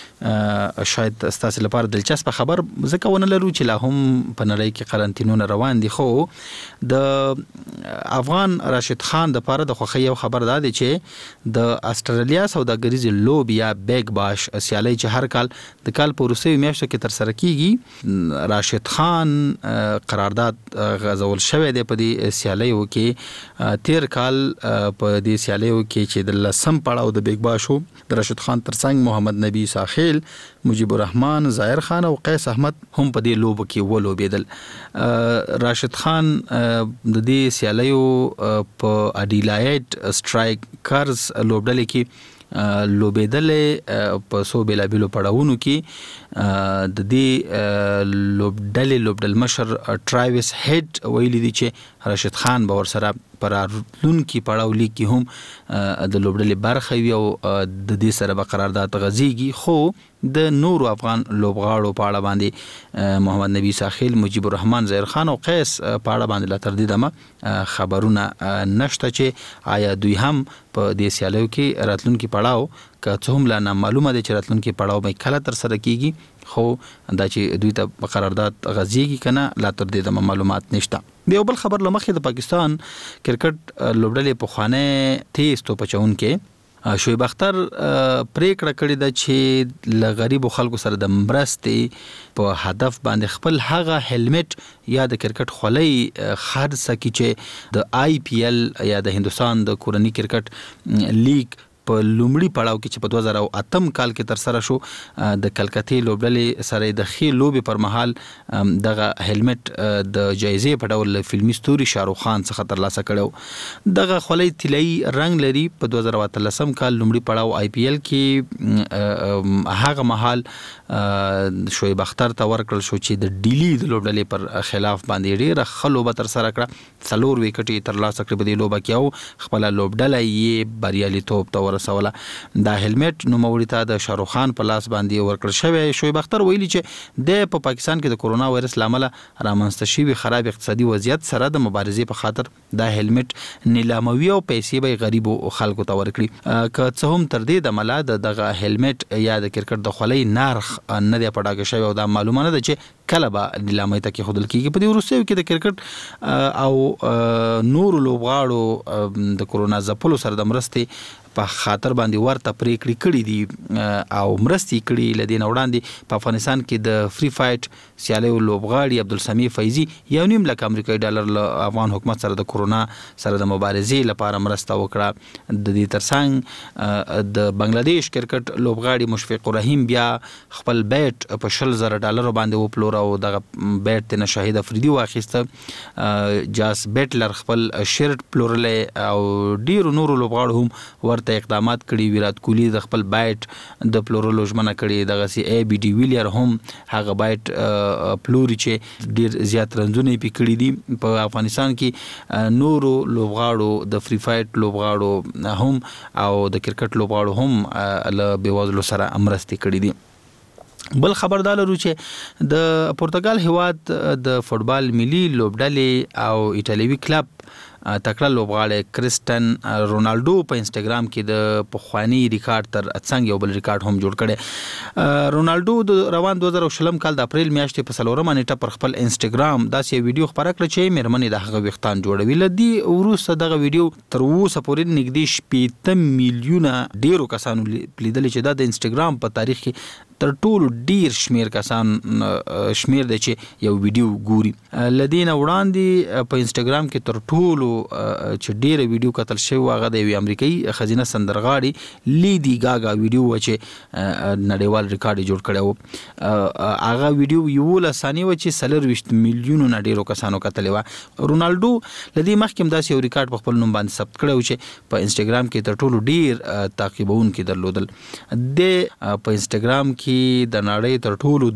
شاید ستاسو لپاره دلچسپ خبر ځکه ونه لرو چې لا هم په نړۍ کې قرنټینونه روان دي. خو د افغان راشد خان د لپاره د خوخه یو خبر دا دی چې د استرالیا سوداګریز لوبیا بیگ باش سیالي چې هر کال د کال په روسي میاشتو کې تر سره کیږي، راشد خان قرارداد غزول شوی دی په دې سیالیو کې. تیر کال په دې سیالیو کې چې د لسم پړاو د بیگ باشو د راشد خان ترڅنګ محمد نبی ساخیل، مجيب الرحمن، ظاهر خان او قیس احمد هم په دې لوب کې ولوبېدل. راشد خان د دې سیالیو په اډیلایډ سټرایکرز لوبډلې کې لوبېدل په سو بلابلو پړاوونو کې. د دې لوبډل مشر ټرایوس هډ ویلي دی چې راشد خان به ورسره پر لونکي پړاو لیکي هم د لوبډلې برخه وي او د دې سره به قرارداد غزيږي. خو د نورو افغان لوبغاړو په اړه باندې محمد نبی ساخیل، مجيب الرحمن، ظاهر خان او قیس په اړه باندې لا تر دې دمه خبرونه نشته چې آیا دوی هم په دې سیالیو کې راتلونکي پړاو که څه هم لا معلومه ده چې راتلونکي پړاو به کله تر سره کیږي، خو دا چې دوی ته قرارداد غزيږي کنه لا تر دې دمه معلومات نشته. بیا بل خبر لمخې د پاکستان کرکټ لوبډلې په خانه تیز تو پچون کې شعیب اختر پریکړه کړې ده چې ل غریب خلکو سره د مرستې په هدف باندې خپل هغه هلمټ یا د کرکټ خولۍ خرڅ کی چې د IPL یا د هندستان د کورنی کرکټ لیگ په لومړي پړاو کې چې په 2008 کال کې تر سره شو د کلکتې لوبډلې سره د خې لوبې پر مهال دغه هلمټ د جایزې په ډول فلمي ستوري شاروخ خان څخه ترلاسه کړو. دغه خولۍ طلایي رنگ لري. په 2013 کال لومړي پړاو آی پی ایل کې هغه مهال شعیب اختر ته ورکړل شو چې د ډیلی د لوبډلې پر خلاف باندې ډېره ښه لوبه تر سره کړه. 4 وکټې ترلاسه کړې په دې لوبه کې او خپل لوبډله یې بریالیتوب ته ورسوله. دا هلمټ نوموړي ته د شاروخ خان په لاس باندې ورکړل شوی. شعیب اختر ویلي چې د پاکستان کې د کورونا وایرس لامل رامنځته شوی خراب اقتصادي وضعیت سره د مبارزې په خاطر دا هلمټ نیلاموي او پیسې به غریبو خلکو ته ورکړي. که څه هم تر دې د ملا دغه هلمټ یا د کرکټ د خولۍ نرخ نه دی پړاګه شوی او دا معلومه نه ده چې کله به نیلامۍ ته کې خودل کیږي. په دې وروستیو کې د کرکټ او نور لوبغاړو د کورونا ځپلو سره د مرستې په خاطر باندې ورته پریکړې کړې دي او مرستې کړي. لدین وړاندې په افغانستان کې د فری فایټ سیالیو لوبغاړي عبدالسمیع فیضی $1.5 لک له افغان حکومت سره د کورونا سره د مبارزې لپاره مرسته وکړه. د دې ترڅنګ د بنگلاديش کرکټ لوبغاړي مشفق الرحیم بیا خپل بیٹ په $100,000 باندې وپلور او دغه بیٹ ته شاهد افریدي واخیسته. جاس بیټلر خپل شرټ پلورلې او ډیرو نورو لوبغاړو هم ورته اقدامات کړي. ویرات کوهلی د خپل بیٹ د پلورلو ژمنه کړي. دغه سی ای بی ډی ویلیر هم هغه بیٹ پلوري چې ډیر زیات رنځونه پې کړي دي. په افغانستان کې نورو لوبغاړو د فری فایټ لوبغاړو هم او د کرکټ لوبغاړو هم له بیوازلو سره مرستې کړي دي. بل خبردار لرو چې د پرتګال هیواد د فوتبال ملي لوبډلې او ایټالوي کلب تکړه لوبغاړی کرسټن رونالډو په انستګرام کې د پخوانی ریکارډ تر څنګ یو بل ریکارډ هم جوړ کړي. رونالډو د روان 2020 کال د اپریل میاشتې په 4 نیټه پر خپل انستګرام داسې ویډیو خبره کړه چې مېرمنې د هغه وختان جوړوي. لدی وروسته دغه ویډیو تر اوسه پورې نږدې 15 میلیونه ډیرو کسانو لیدل چې د انستګرام په تاریخ کې تر ټولو ډیر شمیر کسان شمیر دی چې یو ویډیو ګوري. لدین وړاندې په انستګرام کې تر ټولو چې ډیر ویډیو کتل شوی هغه د یو امریکایي خزینه سندرغاړي لیدی ګاګا ویډیو و چې نړیوال ریکارډ جوړ کړو. هغه ویډیو 11 ثانیې و چې 40 میلیونو نه ډیرو کسانو کتلې و. رونالډو لدی مخکې داسې یو ریکارډ په خپل نوم باندې ثبت کړو چې په انستګرام کې تر ټولو ډیر تعقیبونکي درلودل. د په انستګرام کې د نړۍ تر ټولو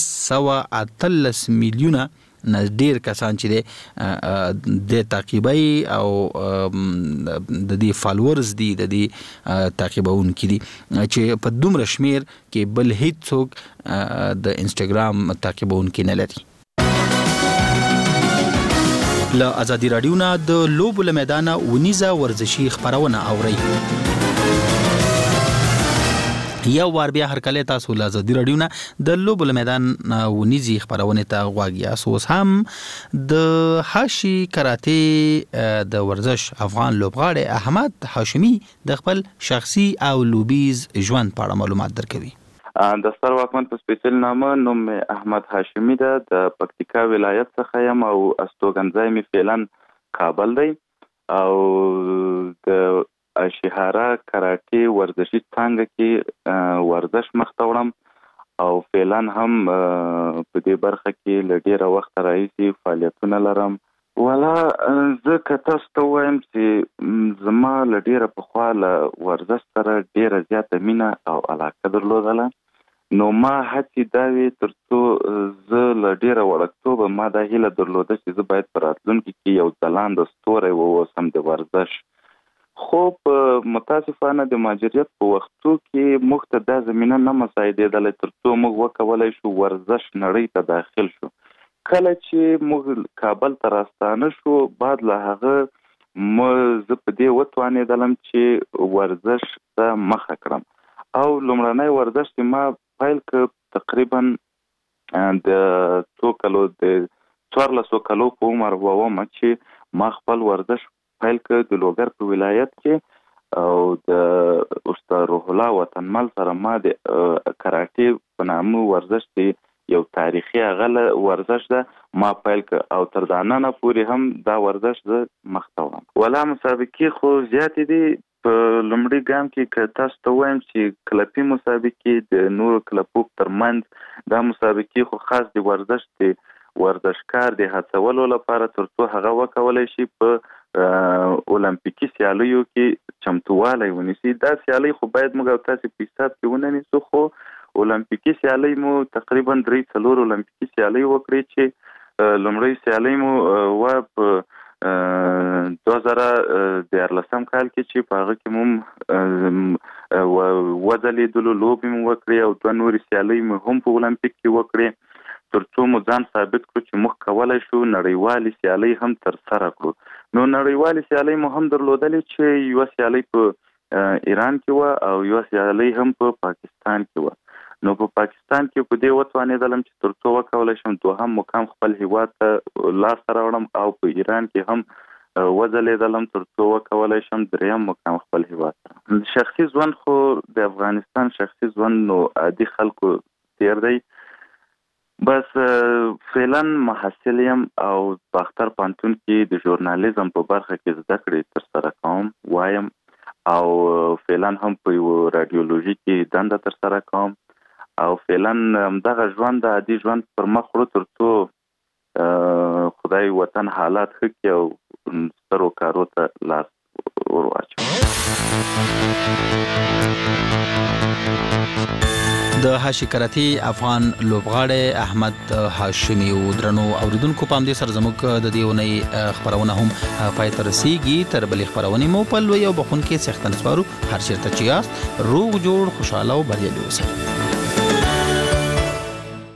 213 میلیونه نه ډیر کسان چې د تعقیبای او د دې فالوورز دي د دې تعقیبونکي دي چې په دومره شمیر کې بل هیڅ څوک د انستګرام تعقیبونکي نه لري. له ازادي رادیو نه د لوبو له میدانه ونیزه ورزشي خبرونه اوري. یو وار بیا هر کله تاسو له ازادي رادیو نه د لوبو له میدان ونیزي خبرونه ته غواړئ. اوس هم د هاشي کراته د ورزش افغان لوبغاړی احمد هاشمي د خپل شخصي او لوبیز ژوند په اړه معلومات درکوي. د ستر واکمن په سپیشل نامه نوم احمد هاشمي ده. د پکتیکا ولایت څخه یم او استوګنځای می فعلا کابل دی او د شهاره کراټي ورزشي څنګه کې ورزش مخته وړم او فعلا هم په دې برخه کې له ډیره وخت راهیسې فعالیتونه لرم. ولا زه که تاسو ته وایم چې زما له ډیره پخوا له ورزش سره ډیره زیاته مینه او علاقه درلودله. نو ما هڅې دا وې تر څو زه له ډیره وړکتوبه ما دا هیله درلوده چې زه باید په راتلونکي کې یو ځلانده ستوری واوسم د ورزش. خو په متاسفانه د مهاجریت په وختو کې موږ ته دا زمینه نه مساعدېدله تر څو موږ وکولی شو ورزش نړۍ ته داخل شو. کله چې موږ کابل ته راستانه شو بعد له هغه زه په دې وتوانېدلم چې ورزش ته مخه کړم او لومړنی ورزش چې ما پیل کړ تقریبا د 14 کالو په عمر وم چې ما خپل ورزش پیل کړ د لوګر په ولایت کې او د استاد روح الله وطنمل سره ما د کراټي په نامه ورزش دی یو تاریخي غله ورزش ده ما پیل کړ او تر دا نن پورې هم دا ورزش زه مخته وړم. ولا مسابقې خو زیاتې دي په لومړي ګام کې که تاسو ته وایم چې کلپي مسابقې د نورو کلپو ترمنځ دا مسابقې خو خاص د ورزشکار د هڅولو لپاره ترڅو هغه وکولای شي په اولمپیکي سیالیو کې چمتووالی ونیسي. دا سیالۍ خو باید موږ او تاسو په حساب کې ونه نیسو، خو اولمپیکي سیالۍ مو تقریبا 3-4 اولمپیکي سیالۍ وکړې چې لومړی سیالۍ مو په 2014 کال کې چې په هغه کې مو وځلیدلو لوبې مو وکړې او 2 نورې سیالۍ مو هم په اولمپیک کې وکړې ترڅو مو ځان ثابت کړو چې موږ کولی شو نړیوالې سیالۍ هم ترسره کړو. نو نړیوالې سیالۍ مو هم درلودلې چې یوه سیالۍ په ایران کې وه او یوه سیالۍ هم په پاکستان کې وه. نو په پاکستان کې په دې وتوانېدلم چې ترڅو وکولی شم دوهم مقام خپل هیواد ته لاسته راوړم او په ایران کې هم وځلیدلم ترڅو وکولی شم دریم مقام خپل هیواد ته. شخصي ژوند خو د افغانستان شخصي ژوند نو عادي خلکو تیر دی. بس فعلا محصل یم او په اختر پوهنتون کې د ژورنالیزم په برخه کې زده کړې ترسره کوم وایم او فعلا هم په یو رادیولوژي کې دنده ترسره کوم او فعلا همدغه ژوند د عادي ژوند پر مخ وړو ترڅو خدای وطن حالات ښه کړي او سترو کارو ته لاس ور واچوي. د هاشي کراتی افغان لوبغاړی احمد هاشمي او درنو اوریدونکو په همدې سره زموږ د دې اونۍ خبرونه هم پای ته رسیږي. تر بلې خبرونې مو په لوی او بخونکي څښتن سپارو. هر چیرته چې یاست روغ جوړ خوشاله او بریالي اوسئ.